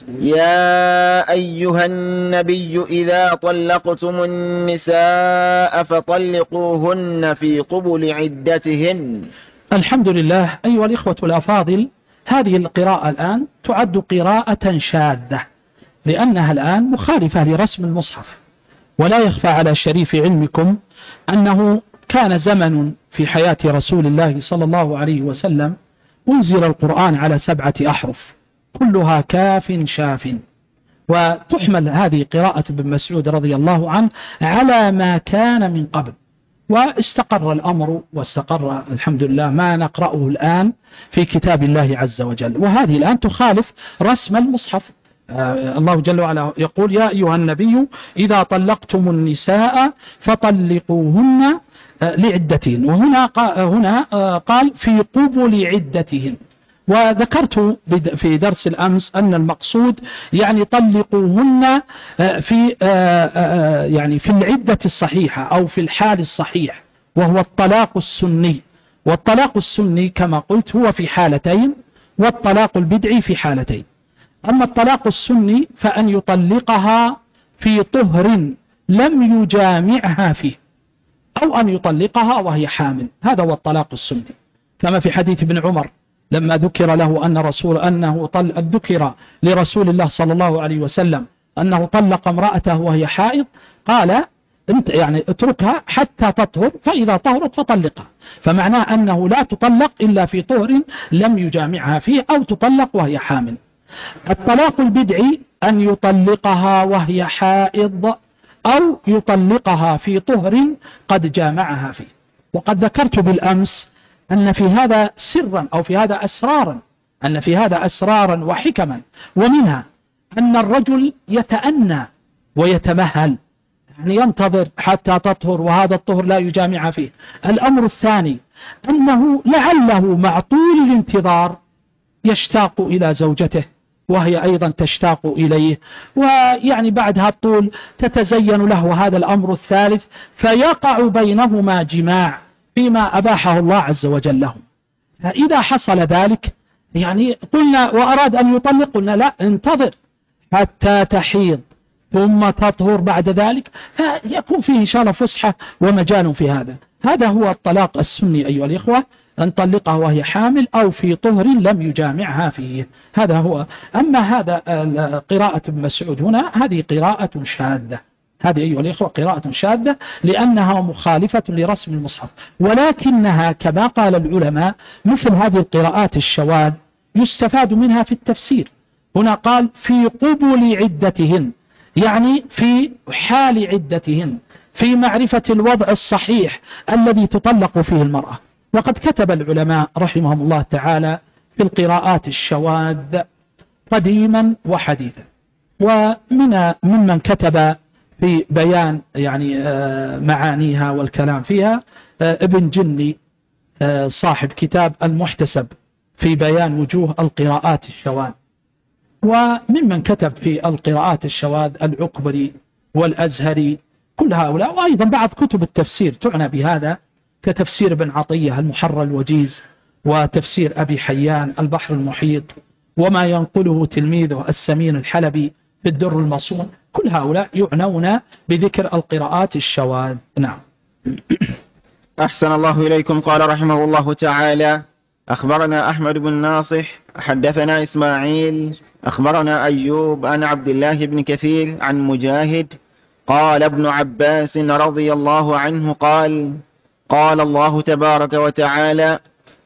يا أيها النبي إذا طلقتم النساء فطلقوهن في قبل عدتهن. الحمد لله. أيها الإخوة الأفاضل، هذه القراءة الآن تعد قراءة شاذة لأنها الآن مخالفة لرسم المصحف. ولا يخفى على شريف علمكم أنه كان زمن في حياة رسول الله صلى الله عليه وسلم أنزل القرآن على سبعة أحرف كلها كاف شاف، وتحمل هذه قراءة ابن مسعود رضي الله عنه على ما كان من قبل، واستقر الأمر واستقر الحمد لله ما نقرأه الآن في كتاب الله عز وجل. وهذه الآن تخالف رسم المصحف. آه الله جل وعلا يقول يا أيها النبي إذا طلقتم النساء فطلقوهن لعدتهن، وهنا هنا قال في قبل عدتهن. وذكرت في درس الأمس أن المقصود يعني طلقوهن في يعني في العدة الصحيحة أو في الحال الصحيح، وهو الطلاق السني. والطلاق السني كما قلت هو في حالتين، والطلاق البدعي في حالتين. أما الطلاق السني فأن يطلقها في طهر لم يجامعها فيه، أو أن يطلقها وهي حامل. هذا هو الطلاق السني، كما في حديث ابن عمر لما ذكر له أن رسول أنه طل... ذكر لرسول الله صلى الله عليه وسلم أنه طلق امرأته وهي حائض، قال انت يعني اتركها حتى تطهر، فإذا طهرت فطلقها. فمعناه أنه لا تطلق إلا في طهر لم يجامعها فيه، أو تطلق وهي حامل. الطلاق البدعي أن يطلقها وهي حائض، أو يطلقها في طهر قد جامعها فيه. وقد ذكرت بالأمس أن في هذا سرا، أو في هذا أسرارا، أن في هذا أسرارا وحكما، ومنها أن الرجل يتأنى ويتمهل، يعني ينتظر حتى تطهر وهذا الطهر لا يجامع فيه. الأمر الثاني أنه لعله مع طول الانتظار يشتاق إلى زوجته، وهي أيضا تشتاق إليه، ويعني بعد هالطول تتزين له. هذا الأمر الثالث، فيقع بينهما جماع فيما أباحه الله عز وجل لهم. فإذا حصل ذلك يعني قلنا وأراد أن يطلق، قلنا لا، انتظر حتى تحيض ثم تطهر بعد ذلك، فيكون فيه إن شاء الله فسحة ومجال في هذا. هذا هو الطلاق السني أيها الإخوة، أن طلقها وهي حامل أو في طهر لم يجامعها فيه. هذا هو. أما هذا قراءة ابن مسعود هنا، هذه قراءة شاذة، هذه أيها الإخوة قراءة شاذة، لأنها مخالفة لرسم المصحف. ولكنها كما قال العلماء مثل هذه القراءات الشواذ يستفاد منها في التفسير. هنا قال في قبل عدتهن، يعني في حال عدتهن، في معرفة الوضع الصحيح الذي تطلق فيه المرأة. وقد كتب العلماء رحمهم الله تعالى في القراءات الشواذ قديما وحديثا. ومن ممن كتب في بيان يعني معانيها والكلام فيها ابن جني صاحب كتاب المحتسب في بيان وجوه القراءات الشواذ. وممن كتب في القراءات الشواذ العكبري والأزهري، كل هؤلاء. وأيضا بعض كتب التفسير تعنى بهذا، كتفسير ابن عطية المحرر الوجيز، وتفسير أبي حيان البحر المحيط، وما ينقله تلميذه السمين الحلبي في الدر المصون. كل هؤلاء يعنون بذكر القراءات الشواذ. نعم. أحسن الله إليكم. قال رحمه الله تعالى: أخبرنا أحمد بن ناصح حدثنا إسماعيل أخبرنا أيوب عن عبد الله بن كثير عن مجاهد قال ابن عباس رضي الله عنه قال: قال الله تبارك وتعالى: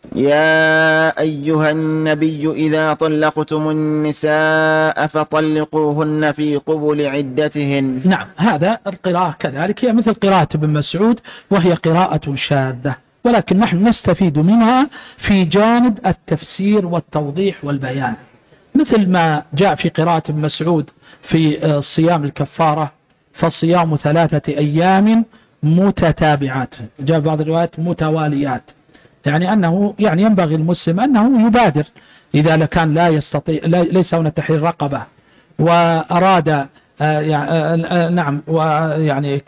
يا أيها النبي إذا طلقتم النساء فطلقوهن في قبل عدتهن. نعم، هذا القراءة كذلك هي مثل قراءة ابن مسعود، وهي قراءة شاذة، ولكن نحن نستفيد منها في جانب التفسير والتوضيح والبيان، مثل ما جاء في قراءة ابن مسعود في صيام الكفارة: فصيام ثلاثة أيام متتابعات. جاء بعض الروايات متواليات، يعني أنه يعني ينبغي المسلم أنه يبادر إذا كان لا يستطيع، ليس هنا تحرير رقبة، وأراد يعني نعم ويعني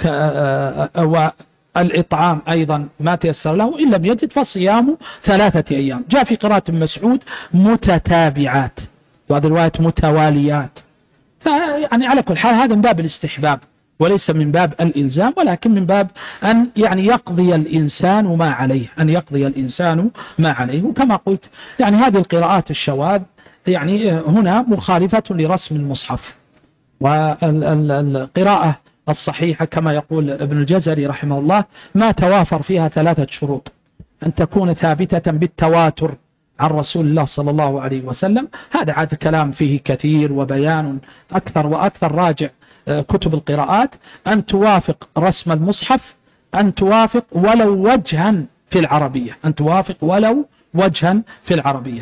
والإطعام أيضا ما تيسر له، إن لم يجد فصيام ثلاثة أيام. جاء في قراءة مسعود متتابعات، بعض الروايات متواليات. فيعني على كل حال هذا من باب الاستحباب وليس من باب الإلزام، ولكن من باب أن يعني يقضي الإنسان ما عليه، أن يقضي الإنسان ما عليه. وكما قلت يعني هذه القراءات الشواذ يعني هنا مخالفة لرسم المصحف. والقراءة الصحيحة كما يقول ابن الجزري رحمه الله ما توافر فيها ثلاثة شروط: أن تكون ثابتة بالتواتر عن رسول الله صلى الله عليه وسلم، هذا عاد كلام فيه كثير وبيان أكثر وأكثر، راجع كتب القراءات. أن توافق رسم المصحف، أن توافق ولو وجها في العربية، أن توافق ولو وجها في العربية.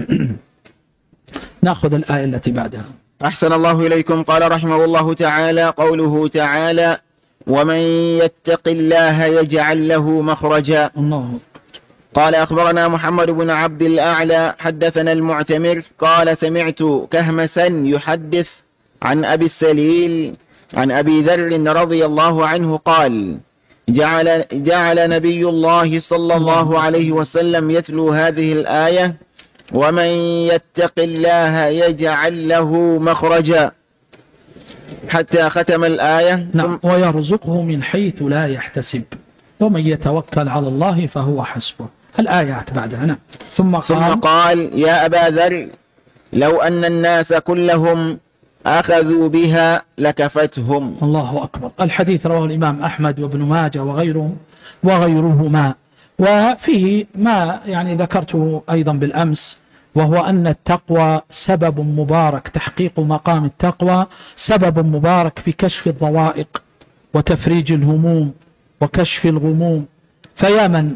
نأخذ الآية التي بعدها. أحسن الله إليكم. قال رحمه الله تعالى: قوله تعالى: ومن يتق الله يجعل له مخرجا. الله. قال أخبرنا محمد بن عبد الأعلى حدثنا المعتمر قال: سمعت كهمسا يحدث عن أبي السليل عن أبي ذر رضي الله عنه قال: جعل, جعل نبي الله صلى الله عليه وسلم يتلو هذه الآية: ومن يتق الله يجعل له مخرجا. حتى ختم الآية. نعم. ويرزقه من حيث لا يحتسب ومن يتوكل على الله فهو حسبه. الآيات بعدها. نعم. ثم قال, ثم قال يا أبا ذر لو أن الناس كلهم أخذوا بها لكفتهم. الله أكبر. الحديث رواه الإمام أحمد وابن ماجه وغيرهم وغيرهما، وفيه ما يعني ذكرته أيضا بالأمس، وهو أن التقوى سبب مبارك، تحقيق مقام التقوى سبب مبارك في كشف الضوائق وتفريج الهموم وكشف الغموم. فيا من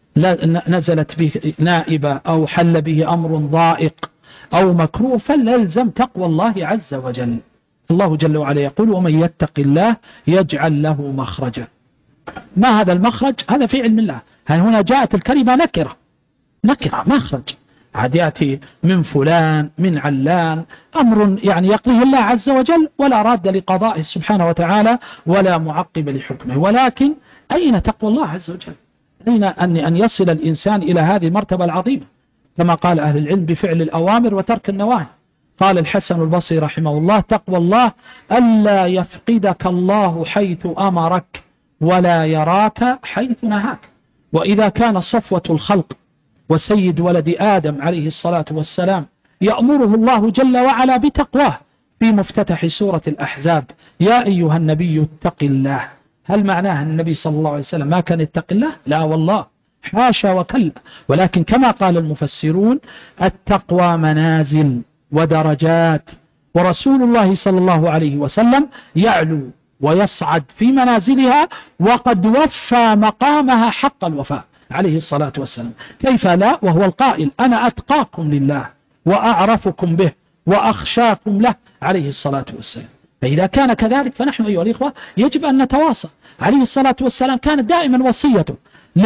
نزلت به نائبة أو حل به أمر ضائق أو مكروه فليلزم تقوى الله عز وجل. الله جل وعلا يقول ومن يتق الله يجعل له مخرجا. ما هذا المخرج؟ هذا في علم الله. هنا جاءت الكلمة نكرة، نكرة مخرج، عاد يأتي من فلان من علان، أمر يعني يقضيه الله عز وجل ولا راد لقضائه سبحانه وتعالى ولا معقب لحكمه. ولكن أين تقوى الله عز وجل؟ أين أن أن يصل الإنسان إلى هذه المرتبة العظيمة كما قال أهل العلم بفعل الأوامر وترك النواهي. قال الحسن البصري رحمه الله تقوى الله ألا يفقدك الله حيث أمرك ولا يراك حيث نهاك. وإذا كان صفوة الخلق وسيد ولد آدم عليه الصلاة والسلام يأمره الله جل وعلا بتقواه في مفتتح سورة الأحزاب يا أيها النبي اتق الله، هل معناه أن النبي صلى الله عليه وسلم ما كان يتق الله؟ لا والله، حاشا وكلا. ولكن كما قال المفسرون التقوى منازل ودرجات، ورسول الله صلى الله عليه وسلم يعلو ويصعد في منازلها وقد وفى مقامها حق الوفاء عليه الصلاة والسلام. كيف لا وهو القائل أنا أتقاكم لله وأعرفكم به وأخشاكم له عليه الصلاة والسلام. فإذا كان كذلك فنحن أيها الإخوة يجب أن نتواصى. عليه الصلاة والسلام كانت دائما وصيته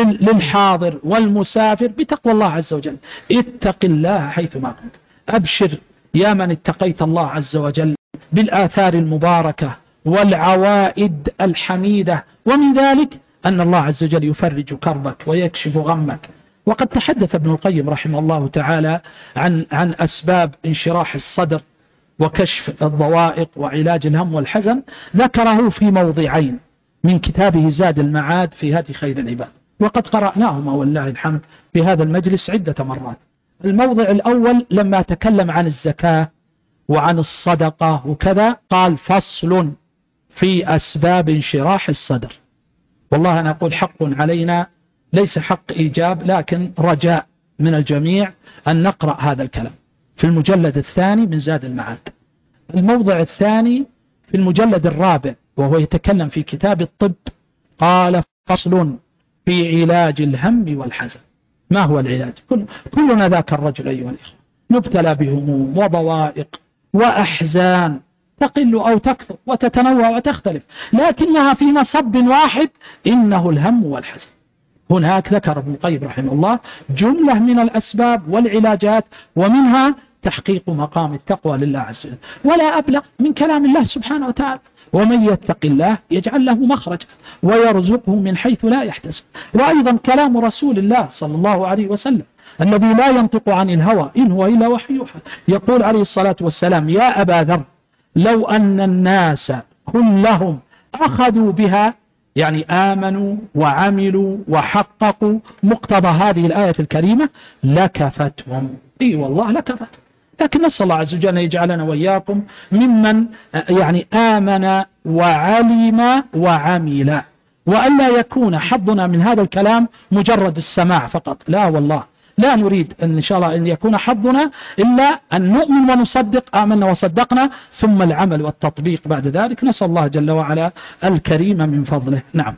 للحاضر والمسافر بتقوى الله عز وجل، اتق الله حيثما كنت. أبشر يا من اتقيت الله عز وجل بالآثار المباركة والعوائد الحميدة، ومن ذلك أن الله عز وجل يفرج كربك ويكشف غمك. وقد تحدث ابن القيم رحمه الله تعالى عن عن أسباب انشراح الصدر وكشف الضوائق وعلاج الهم والحزن، ذكره في موضعين من كتابه زاد المعاد في هدي خير العباد، وقد قرأناهما والله الحمد في هذا المجلس عدة مرات. الموضع الأول لما تكلم عن الزكاة وعن الصدقة وكذا قال فصل في أسباب انشراح الصدر. والله أنا أقول حق علينا، ليس حق إيجاب لكن رجاء من الجميع أن نقرأ هذا الكلام في المجلد الثاني من زاد المعاد. الموضع الثاني في المجلد الرابع وهو يتكلم في كتاب الطب، قال فصل في علاج الهم والحزن. ما هو العلاج؟ كل كلنا ذاك الرجل أيها الإخوة نبتلى بهموم وضوائق وأحزان تقل أو تكثر وتتنوع وتختلف، لكنها في مصب واحد إنه الهم والحزن. هناك ذكر ابن القيم رحمه الله جملة من الأسباب والعلاجات، ومنها تحقيق مقام التقوى لله عز وجل. ولا أبلغ من كلام الله سبحانه وتعالى ومن يتق الله يجعل له مخرجا ويرزقه من حيث لا يحتسب. وأيضا كلام رسول الله صلى الله عليه وسلم الذي لا ينطق عن الهوى إن هو إلا وحي يوحى، يقول عليه الصلاة والسلام يا أبا ذر لو أن الناس كلهم أخذوا بها، يعني آمنوا وعملوا وحققوا مقتضى هذه الآية الكريمة لكفتهم. اي والله لكفتهم. لكن نسأل الله عز وجل أن يجعلنا وإياكم ممن يعني آمن وعلم وعمل، وألا يكون حظنا من هذا الكلام مجرد السماع فقط. لا والله لا نريد إن شاء الله أن يكون حظنا إلا أن نؤمن ونصدق، آمنا وصدقنا، ثم العمل والتطبيق بعد ذلك. نسأل الله جل وعلا الكريم من فضله. نعم.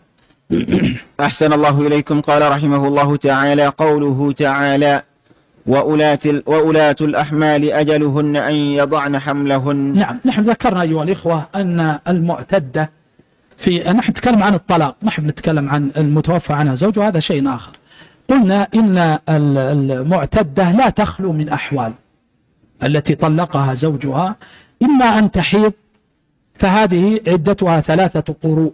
أحسن الله إليكم. قال رحمه الله تعالى قوله تعالى وأولاة, وأولاة الأحمال أجلهن أن يضعن حملهن. نعم. نحن ذكرنا أيها الإخوة أن المعتدة في نحن نتكلم عن الطلاق، نحن نتكلم عن المتوفى عنها زوج وهذا شيء آخر. قلنا إن المعتدة لا تخلو من أحوال، التي طلقها زوجها إما أن تحيض فهذه عدتها ثلاثة قروء،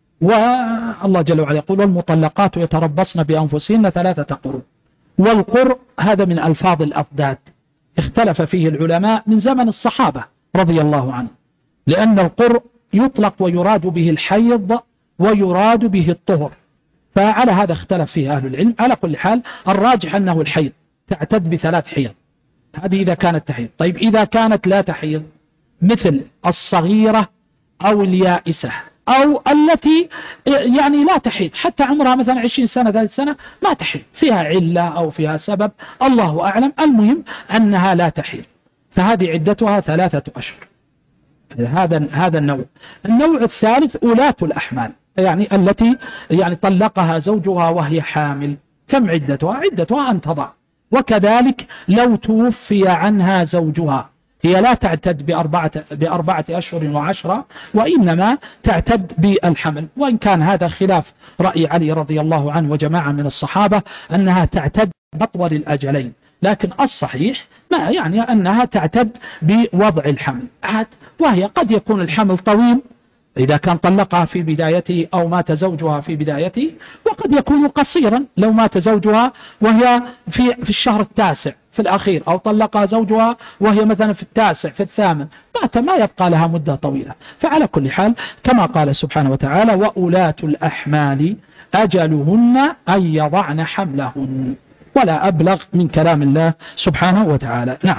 والله جل وعلا يقول والمطلقات يتربصن بأنفسهن ثلاثة قروء. والقرء هذا من ألفاظ الأضداد اختلف فيه العلماء من زمن الصحابة رضي الله عنهم، لأن القرء يطلق ويراد به الحيض ويراد به الطهر، فعلى هذا اختلف فيه أهل العلم. على كل حال الراجح أنه الحيض، تعتد بثلاث حيض، هذه إذا كانت تحيض. طيب إذا كانت لا تحيض مثل الصغيرة أو اليائسة أو التي يعني لا تحيض حتى عمرها مثلا عشرين سنة ثلاثين سنة ما تحيض، فيها علة أو فيها سبب الله أعلم، المهم أنها لا تحيض، فهذه عدتها ثلاثة أشهر. هذا هذا النوع. النوع الثالث أولاة الأحمال، يعني التي يعني طلقها زوجها وهي حامل، كم عدتها؟ عدتها أن تضع. وكذلك لو توفي عنها زوجها، هي لا تعتد بأربعة, بأربعة أشهر وعشرة، وإنما تعتد بالحمل، وإن كان هذا خلاف رأي علي رضي الله عنه وجماعة من الصحابة أنها تعتد بأطول الأجلين، لكن الصحيح ما يعني أنها تعتد بوضع الحمل عاد، وهي قد يكون الحمل طويل إذا كان طلقها في بدايته أو مات زوجها في بدايته، وقد يكون قصيرا لو مات زوجها وهي في, في الشهر التاسع في الأخير، أو طلقها زوجها وهي مثلا في التاسع في الثامن، مات ما يبقى لها مدة طويلة. فعلى كل حال كما قال سبحانه وتعالى وأولاة الأحمال أجلهن أن يضعن حملهن، ولا أبلغ من كلام الله سبحانه وتعالى. نعم.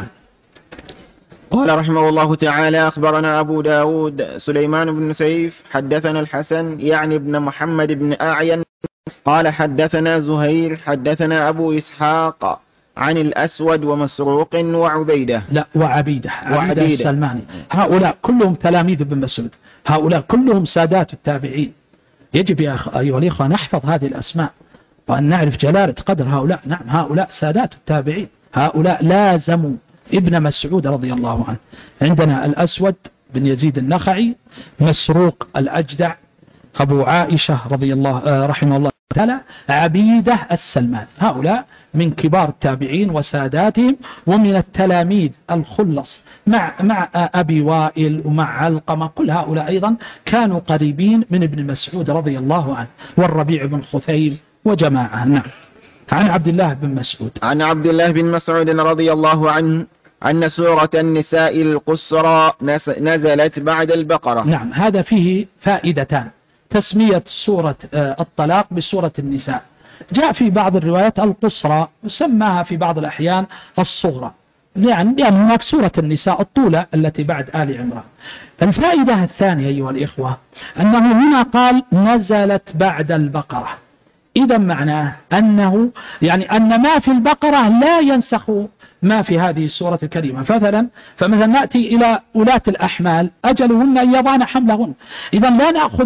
قال رحمه الله تعالى أخبرنا أبو داود سليمان بن سيف حدثنا الحسن يعني بن محمد بن أعين قال حدثنا زهير حدثنا أبو إسحاق عن الأسود ومسروق وعبيدة لا وعبيدة وعبيدة السلماني، هؤلاء كلهم تلاميذ ابن مسعود، هؤلاء كلهم سادات التابعين. يجب يا أيها الإخوة نحفظ هذه الأسماء وأن نعرف جلالة قدر هؤلاء. نعم هؤلاء سادات التابعين، هؤلاء لازموا ابن مسعود رضي الله عنه. عندنا الأسود بن يزيد النخعي، مسروق الأجدع، أبو عائشة رضي الله رحمه الله تعالى، عبيدة السلمان، هؤلاء من كبار التابعين وساداتهم ومن التلاميذ الخلص، مع مع أبي وائل ومع علقمة، كل هؤلاء أيضا كانوا قريبين من ابن مسعود رضي الله عنه، والربيع بن خثيم وجماعة. نعم. عن عبد الله بن مسعود عن عبد الله بن مسعود رضي الله عنه أن سورة النساء القصرى نزلت بعد البقرة. نعم هذا فيه فائدتان، تسمية سورة الطلاق بسورة النساء. جاء في بعض الروايات القصرى، وسماها في بعض الأحيان الصغرى، يعني لأن هناك سورة النساء الطولة التي بعد آل عمران. الفائدة الثانية أيها الإخوة أنه هنا قال نزلت بعد البقرة، إذا معناه أنه يعني أن ما في البقرة لا ينسخ ما في هذه السورة الكريمة. فمثلا فمثلا نأتي إلى أولاة الأحمال أجلهن أن يضعن حملهن، إذا لا نأخذ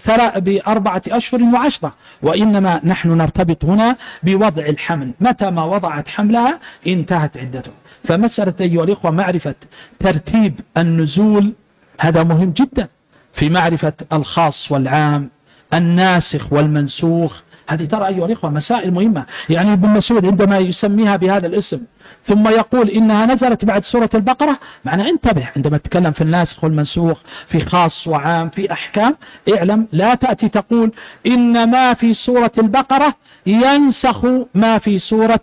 بأربعة أشهر وعشرة، وإنما نحن نرتبط هنا بوضع الحمل، متى ما وضعت حملها انتهت عدته. فمسألة أيها الإخوة معرفة ترتيب النزول هذا مهم جدا في معرفة الخاص والعام، الناسخ والمنسوخ، هذه ترى أيها الإخوة مسائل مهمة. يعني ابن مسعود عندما يسميها بهذا الاسم ثم يقول إنها نزلت بعد سورة البقرة، معنى انتبه عندما تتكلم في الناسخ والمنسوخ، في خاص وعام، في أحكام، اعلم لا تأتي تقول إن ما في سورة البقرة ينسخ ما في سورة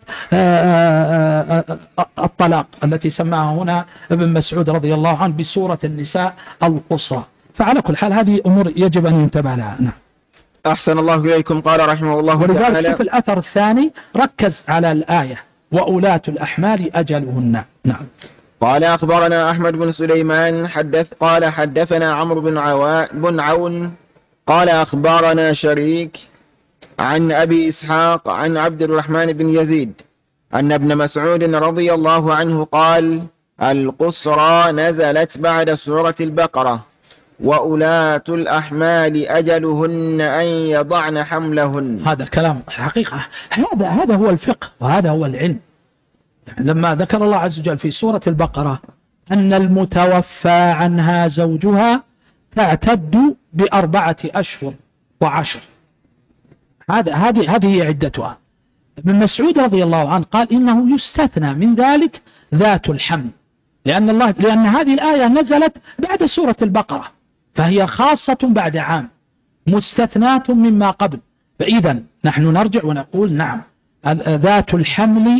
الطلاق التي سماها هنا ابن مسعود رضي الله عنه بسورة النساء القصرى. فعلى كل حال هذه أمور يجب أن ينتبه لها. نعم. أحسن الله إليكم. قال رحمه الله تعالى، ولذلك شوف الأثر الثاني ركز على الآية وأولاة الأحمال أجلهن. نعم. قال أخبرنا أحمد بن سليمان حدث قال حدثنا عمرو بن, عوا... بن عون قال أخبرنا شريك عن أبي إسحاق عن عبد الرحمن بن يزيد أن ابن مسعود رضي الله عنه قال القصرى نزلت بعد سورة البقرة وأولاة الأحمال أجلهن أن يضعن حملهن. هذا الكلام حقيقة، هذا هذا هو الفقه وهذا هو العلم. لما ذكر الله عز وجل في سورة البقرة أن المتوفى عنها زوجها تعتد بأربعة أشهر وعشر، هذا هذه هذه هي عدتها. ابن مسعود رضي الله عنه قال إنه يستثنى من ذلك ذات الحمل، لأن الله لأن هذه الآية نزلت بعد سورة البقرة، فهي خاصة بعد عام مستثناة مما قبل. فإذا نحن نرجع ونقول نعم ذات الحمل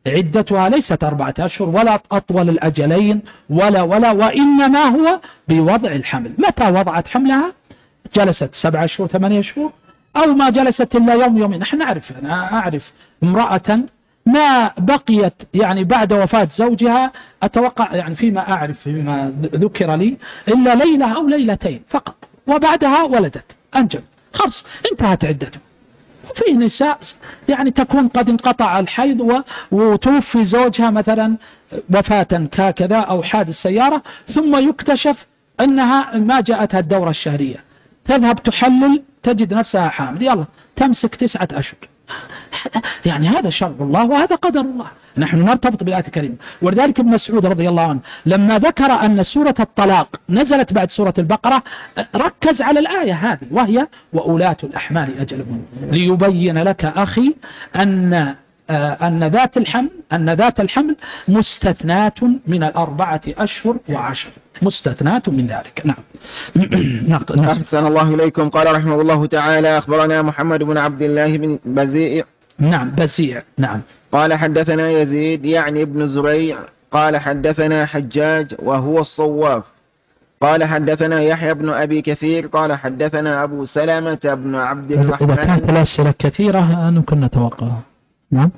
عدتها ليست أربعة أشهر ولا أطول الأجلين ولا ولا وإنما هو بوضع الحمل. متى وضعت حملها؟ جلست سبعة شهور ثمانية شهور أو ما جلست إلا يوم يومين. نحن نعرف، أنا أعرف امرأة ما بقيت يعني بعد وفاة زوجها أتوقع يعني فيما أعرف فيما ذكر لي إلا ليلة أو ليلتين فقط، وبعدها ولدت أنجب، خلاص انتهت عدته. وفي نساء يعني تكون قد انقطع الحيض وتوفي زوجها مثلا وفاة كذا أو حادث سيارة، ثم يكتشف أنها ما جاءتها الدورة الشهرية، تذهب تحلل تجد نفسها حامل، يلا تمسك تسعة أشهر. يعني هذا شرع الله وهذا قدر الله، نحن نرتبط بالآية الكريمة. ولذلك ابن مسعود رضي الله عنه لما ذكر أن سورة الطلاق نزلت بعد سورة البقرة ركز على الآية هذه وهي وأولاة الأحمال أجلهن، ليبين لك أخي أن أن ذات الحمل أن ذات الحمل مستثنات من الأربعة أشهر وعشر، مستثنات من ذلك. نعم. أحسن الله إليكم. قال رحمه الله تعالى أخبرنا محمد بن عبد الله بن بزيع. نعم بزيع. نعم. قال حدثنا يزيد يعني ابن زريع قال حدثنا حجاج وهو الصواف قال حدثنا يحيى بن أبي كثير قال حدثنا أبو سلمة بن عبد الرحمن. إذا كانت الأسئلة كثيرة ممكن نتوقع. نعم.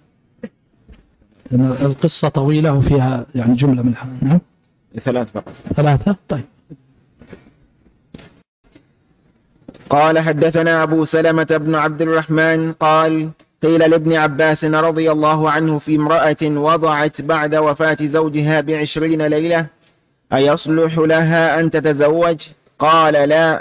القصة طويلة وفيها يعني جملة من الحمد. نعم. ثلاث فقط. ثلاثة. طيب. قال حدثنا أبو سلمة بن عبد الرحمن قال قيل لابن عباس رضي الله عنه في امرأة وضعت بعد وفاة زوجها بعشرين ليلة أيصلح لها أن تتزوج؟ قال لا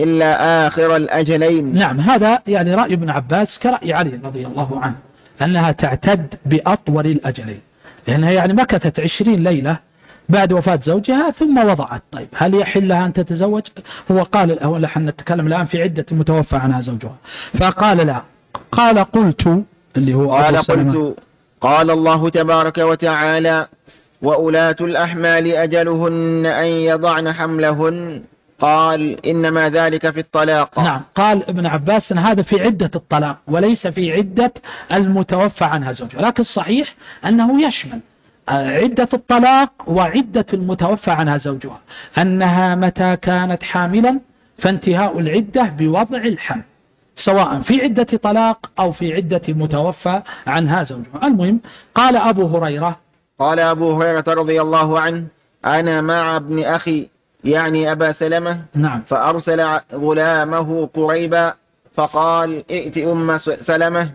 إلا آخر الأجلين. نعم، هذا يعني رأي ابن عباس كرأي علي رضي الله عنه أنها تعتد بأطول الأجلين، لأنها يعني مكثت عشرين ليلة بعد وفاة زوجها ثم وضعت. طيب هل يحل لها أن تتزوج؟ هو قال الأول نحن نتكلم الآن في عدة المتوفى عنها زوجها، فقال لا. قال قلت اللي هو قال قلت قال الله تبارك وتعالى وأولاة الأحمال أجلهن أن يضعن حملهن قال إنما ذلك في الطلاق. نعم، قال ابن عباس أن هذا في عدة الطلاق وليس في عدة المتوفى عنها زوجها، لكن الصحيح أنه يشمل عدة الطلاق وعدة المتوفى عنها زوجها، أنها متى كانت حاملا فانتهاء العدة بوضع الحمل سواء في عدة طلاق أو في عدة متوفى عنها زوجها. المهم قال أبو هريرة قال أبو هريرة رضي الله عنه أنا مع ابن أخي يعني أبا سلمة. نعم. فأرسل غلامه قريبا فقال ائت أم سلمة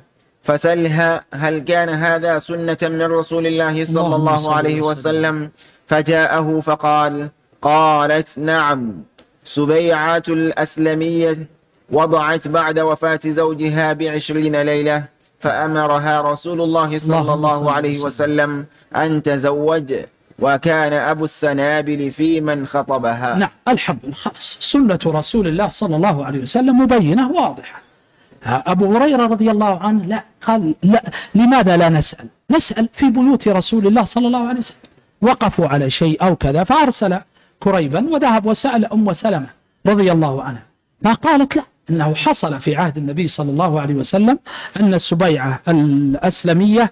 فسلها هل كان هذا سنة من رسول الله صلى الله عليه وسلم؟ فجاءه فقال قالت نعم سبيعة الأسلمية وضعت بعد وفاة زوجها بعشرين ليلة فأمرها رسول الله صلى الله عليه وسلم أن تزوج وكان أبو السنابل في من خطبها. نعم الحمد لله، سنة رسول الله صلى الله عليه وسلم مبينة واضحة. أبو هريرة رضي الله عنه لا قال لا، لماذا لا نسأل؟ نسأل في بيوت رسول الله صلى الله عليه وسلم، وقفوا على شيء أو كذا فأرسل كريبا وذهب وسأل أم سلمة رضي الله عنها، فقالت لا، إنه حصل في عهد النبي صلى الله عليه وسلم أن السبيعة الأسلمية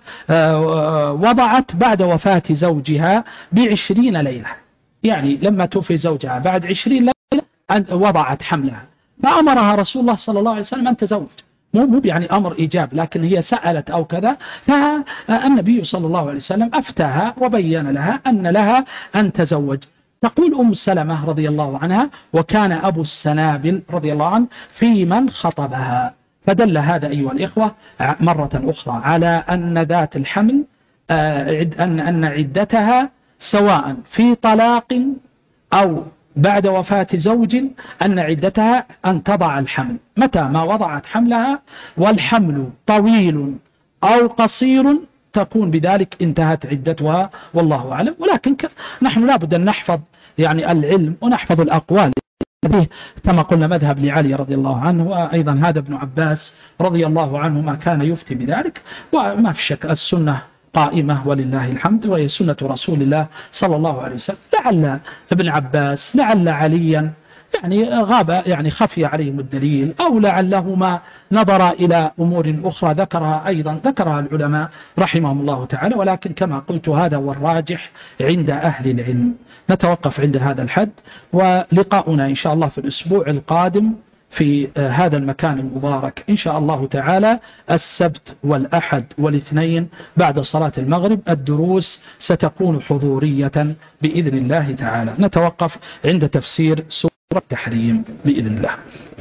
وضعت بعد وفاة زوجها بعشرين ليلة، يعني لما توفي زوجها بعد عشرين ليلة وضعت حملها، فأمرها رسول الله صلى الله عليه وسلم أن تزوج، مو مو يعني أمر إيجاب، لكن هي سألت أو كذا، فالنبي صلى الله عليه وسلم أفتاها وبين لها أن لها أن تزوج. تقول أم سلمة رضي الله عنها وكان أبو السنابل رضي الله عنه في من خطبها، فدل هذا أيها الإخوة مرة أخرى على أن ذات الحمل أن أن عدتها سواء في طلاق أو بعد وفاة زوج أن عدتها أن تضع الحمل متى ما وضعت حملها، والحمل طويل أو قصير تكون بذلك انتهت عدتها والله أعلم. ولكن نحن لابد أن نحفظ يعني العلم ونحفظ الأقوال به كما قلنا مذهب لعلي رضي الله عنه، وأيضا هذا ابن عباس رضي الله عنه ما كان يفتي بذلك، وما في شك السنة قائمة ولله الحمد وهي سنة رسول الله صلى الله عليه وسلم. لعل ابن عباس لعل عليا يعني غاب يعني خفي عليهم الدليل، أو لعلهما نظر إلى أمور أخرى ذكرها أيضا ذكرها العلماء رحمهم الله تعالى، ولكن كما قلت هذا هو الراجح عند أهل العلم. نتوقف عند هذا الحد، ولقاؤنا إن شاء الله في الأسبوع القادم في هذا المكان المبارك إن شاء الله تعالى السبت والأحد والاثنين بعد صلاة المغرب. الدروس ستكون حضورية بإذن الله تعالى. نتوقف عند تفسير سورة التحريم بإذن الله.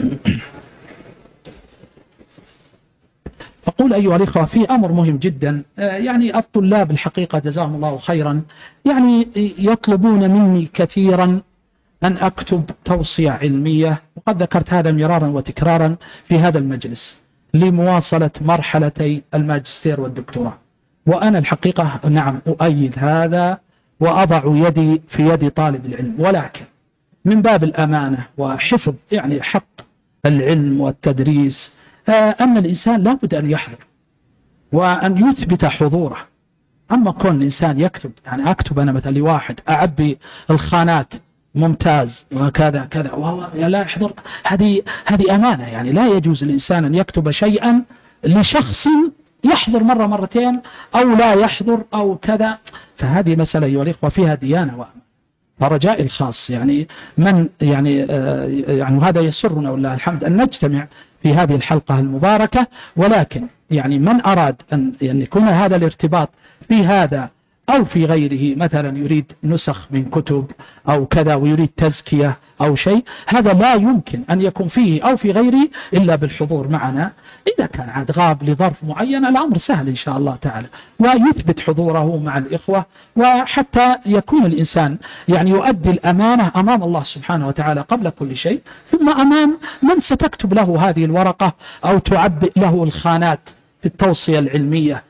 أقول أيها الإخوة في أمر مهم جدا، يعني الطلاب الحقيقة جزاهم الله خيرا يعني يطلبون مني كثيرا أن أكتب توصية علمية، وقد ذكرت هذا مرارا وتكرارا في هذا المجلس، لمواصلة مرحلتي الماجستير والدكتوراه. وأنا الحقيقة نعم أؤيد هذا وأضع يدي في يد طالب العلم، ولكن من باب الأمانة وحفظ يعني حق العلم والتدريس أن الإنسان لا بد أن يحضر وأن يثبت حضوره. أما كون الإنسان يكتب، يعني أكتب أنا مثلا لواحد أعبي الخانات ممتاز وكذا كذا وهو لا يحضر، هذه هذه أمانة. يعني لا يجوز الإنسان أن يكتب شيئا لشخص يحضر مرة مرتين أو لا يحضر أو كذا. فهذه مسألة أيها الإخوة فيها ديانة وأمانة. فرجاء الخاص يعني من يعني آه يعني هذا يسرنا والله الحمد أن نجتمع في هذه الحلقة المباركة، ولكن يعني من أراد أن يعني يكون هذا الارتباط في هذا أو في غيره، مثلا يريد نسخ من كتب أو كذا ويريد تزكية أو شيء، هذا لا يمكن أن يكون فيه أو في غيره إلا بالحضور معنا. إذا كان عاد غاب لظرف معين الأمر سهل إن شاء الله تعالى، ويثبت حضوره مع الإخوة، وحتى يكون الإنسان يعني يؤدي الأمانة أمام الله سبحانه وتعالى قبل كل شيء، ثم أمام من ستكتب له هذه الورقة أو تعبئ له الخانات في التوصية العلمية،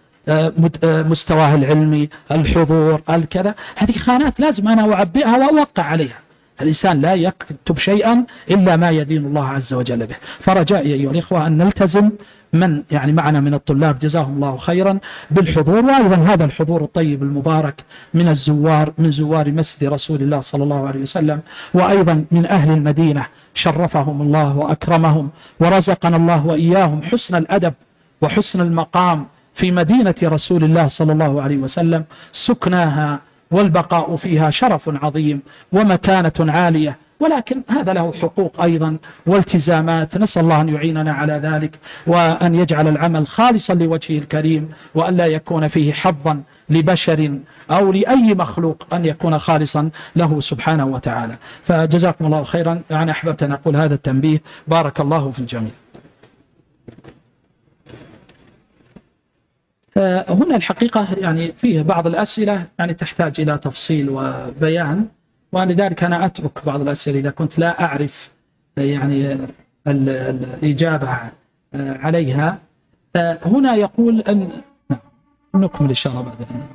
مستواه العلمي، الحضور، الكذا. هذه خانات لازم أنا أعبئها وأوقع عليها. الإنسان لا يكتب شيئا إلا ما يدين الله عز وجل به. فرجائي أيها الإخوة أن نلتزم من يعني معنا من الطلاب جزاهم الله خيرا بالحضور، وأيضا هذا الحضور الطيب المبارك من الزوار من زوار مسجد رسول الله صلى الله عليه وسلم، وأيضا من أهل المدينة شرفهم الله وأكرمهم، ورزقنا الله وإياهم حسن الأدب وحسن المقام في مدينة رسول الله صلى الله عليه وسلم. سكناها والبقاء فيها شرف عظيم ومكانة عالية، ولكن هذا له حقوق أيضا والتزامات. نسأل الله أن يعيننا على ذلك، وأن يجعل العمل خالصا لوجهه الكريم، وأن لا يكون فيه حظا لبشر أو لأي مخلوق، أن يكون خالصا له سبحانه وتعالى. فجزاكم الله خيرا. يعني أحببت أن أقول هذا التنبيه. بارك الله في الجميع. هنا الحقيقة يعني فيه بعض الأسئلة يعني تحتاج إلى تفصيل وبيان، ولذلك أنا أترك بعض الأسئلة إذا كنت لا أعرف يعني الإجابة عليها. هنا يقول أن نكمل إن شاء الله بعد.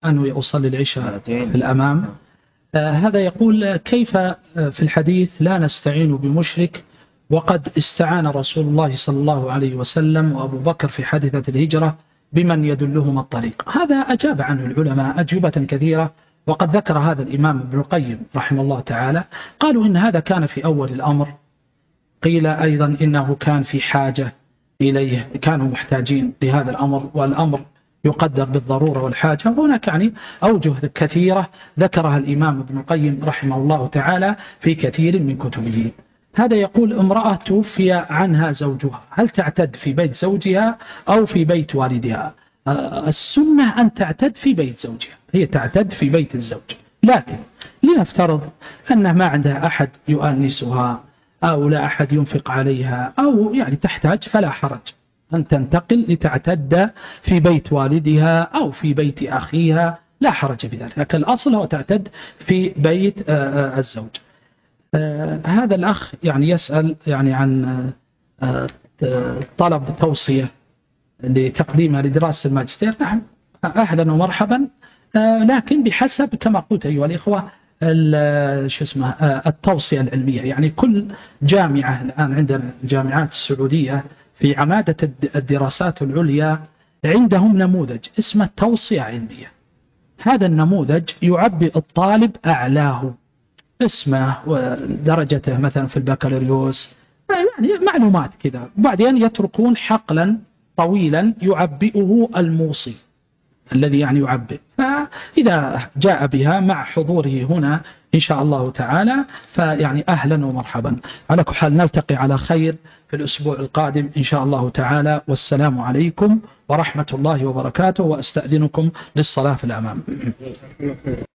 أنه يصلي العشاء في الأمام. آه هذا يقول كيف في الحديث لا نستعين بمشرك وقد استعان رسول الله صلى الله عليه وسلم وأبو بكر في حادثة الهجرة بمن يدلهم الطريق. هذا أجاب عنه العلماء أجوبة كثيرة، وقد ذكر هذا الإمام ابن القيم رحمه الله تعالى. قالوا إن هذا كان في أول الأمر، قيل أيضا إنه كان في حاجة إليه، كانوا محتاجين لهذا الأمر، والأمر يقدر بالضرورة والحاجة. هناك يعني أوجه كثيرة ذكرها الإمام ابن القيم رحمه الله تعالى في كثير من كتبه. هذا يقول امرأة توفي عنها زوجها، هل تعتد في بيت زوجها أو في بيت والدها؟ السنة أن تعتد في بيت زوجها، هي تعتد في بيت الزوج، لكن لنفترض أنه ما عندها أحد يؤنسها أو لا أحد ينفق عليها أو يعني تحتاج، فلا حرج أن تنتقل لتعتد في بيت والدها أو في بيت أخيها، لا حرج بذلك، لكن الأصل هو تعتد في بيت الزوج. هذا الأخ يعني يسأل يعني عن طلب توصية لتقديمها لدراسة الماجستير. نعم أهلا ومرحبا، لكن بحسب كما قلت أيها الإخوة شو اسمه التوصية العلمية. يعني كل جامعة الآن عندنا الجامعات السعودية في عمادة الدراسات العليا عندهم نموذج اسمه توصية علمية. هذا النموذج يعبي الطالب أعلاه، اسمه ودرجته مثلا في البكالوريوس، يعني معلومات كذا، وبعدين يتركون حقلا طويلا يعبئه الموصي الذي يعني يعبئ. فإذا جاء بها مع حضوره هنا إن شاء الله تعالى فيعني أهلا ومرحبا. على كل حال نلتقي على خير في الأسبوع القادم إن شاء الله تعالى، والسلام عليكم ورحمة الله وبركاته، وأستأذنكم للصلاة في الأمام.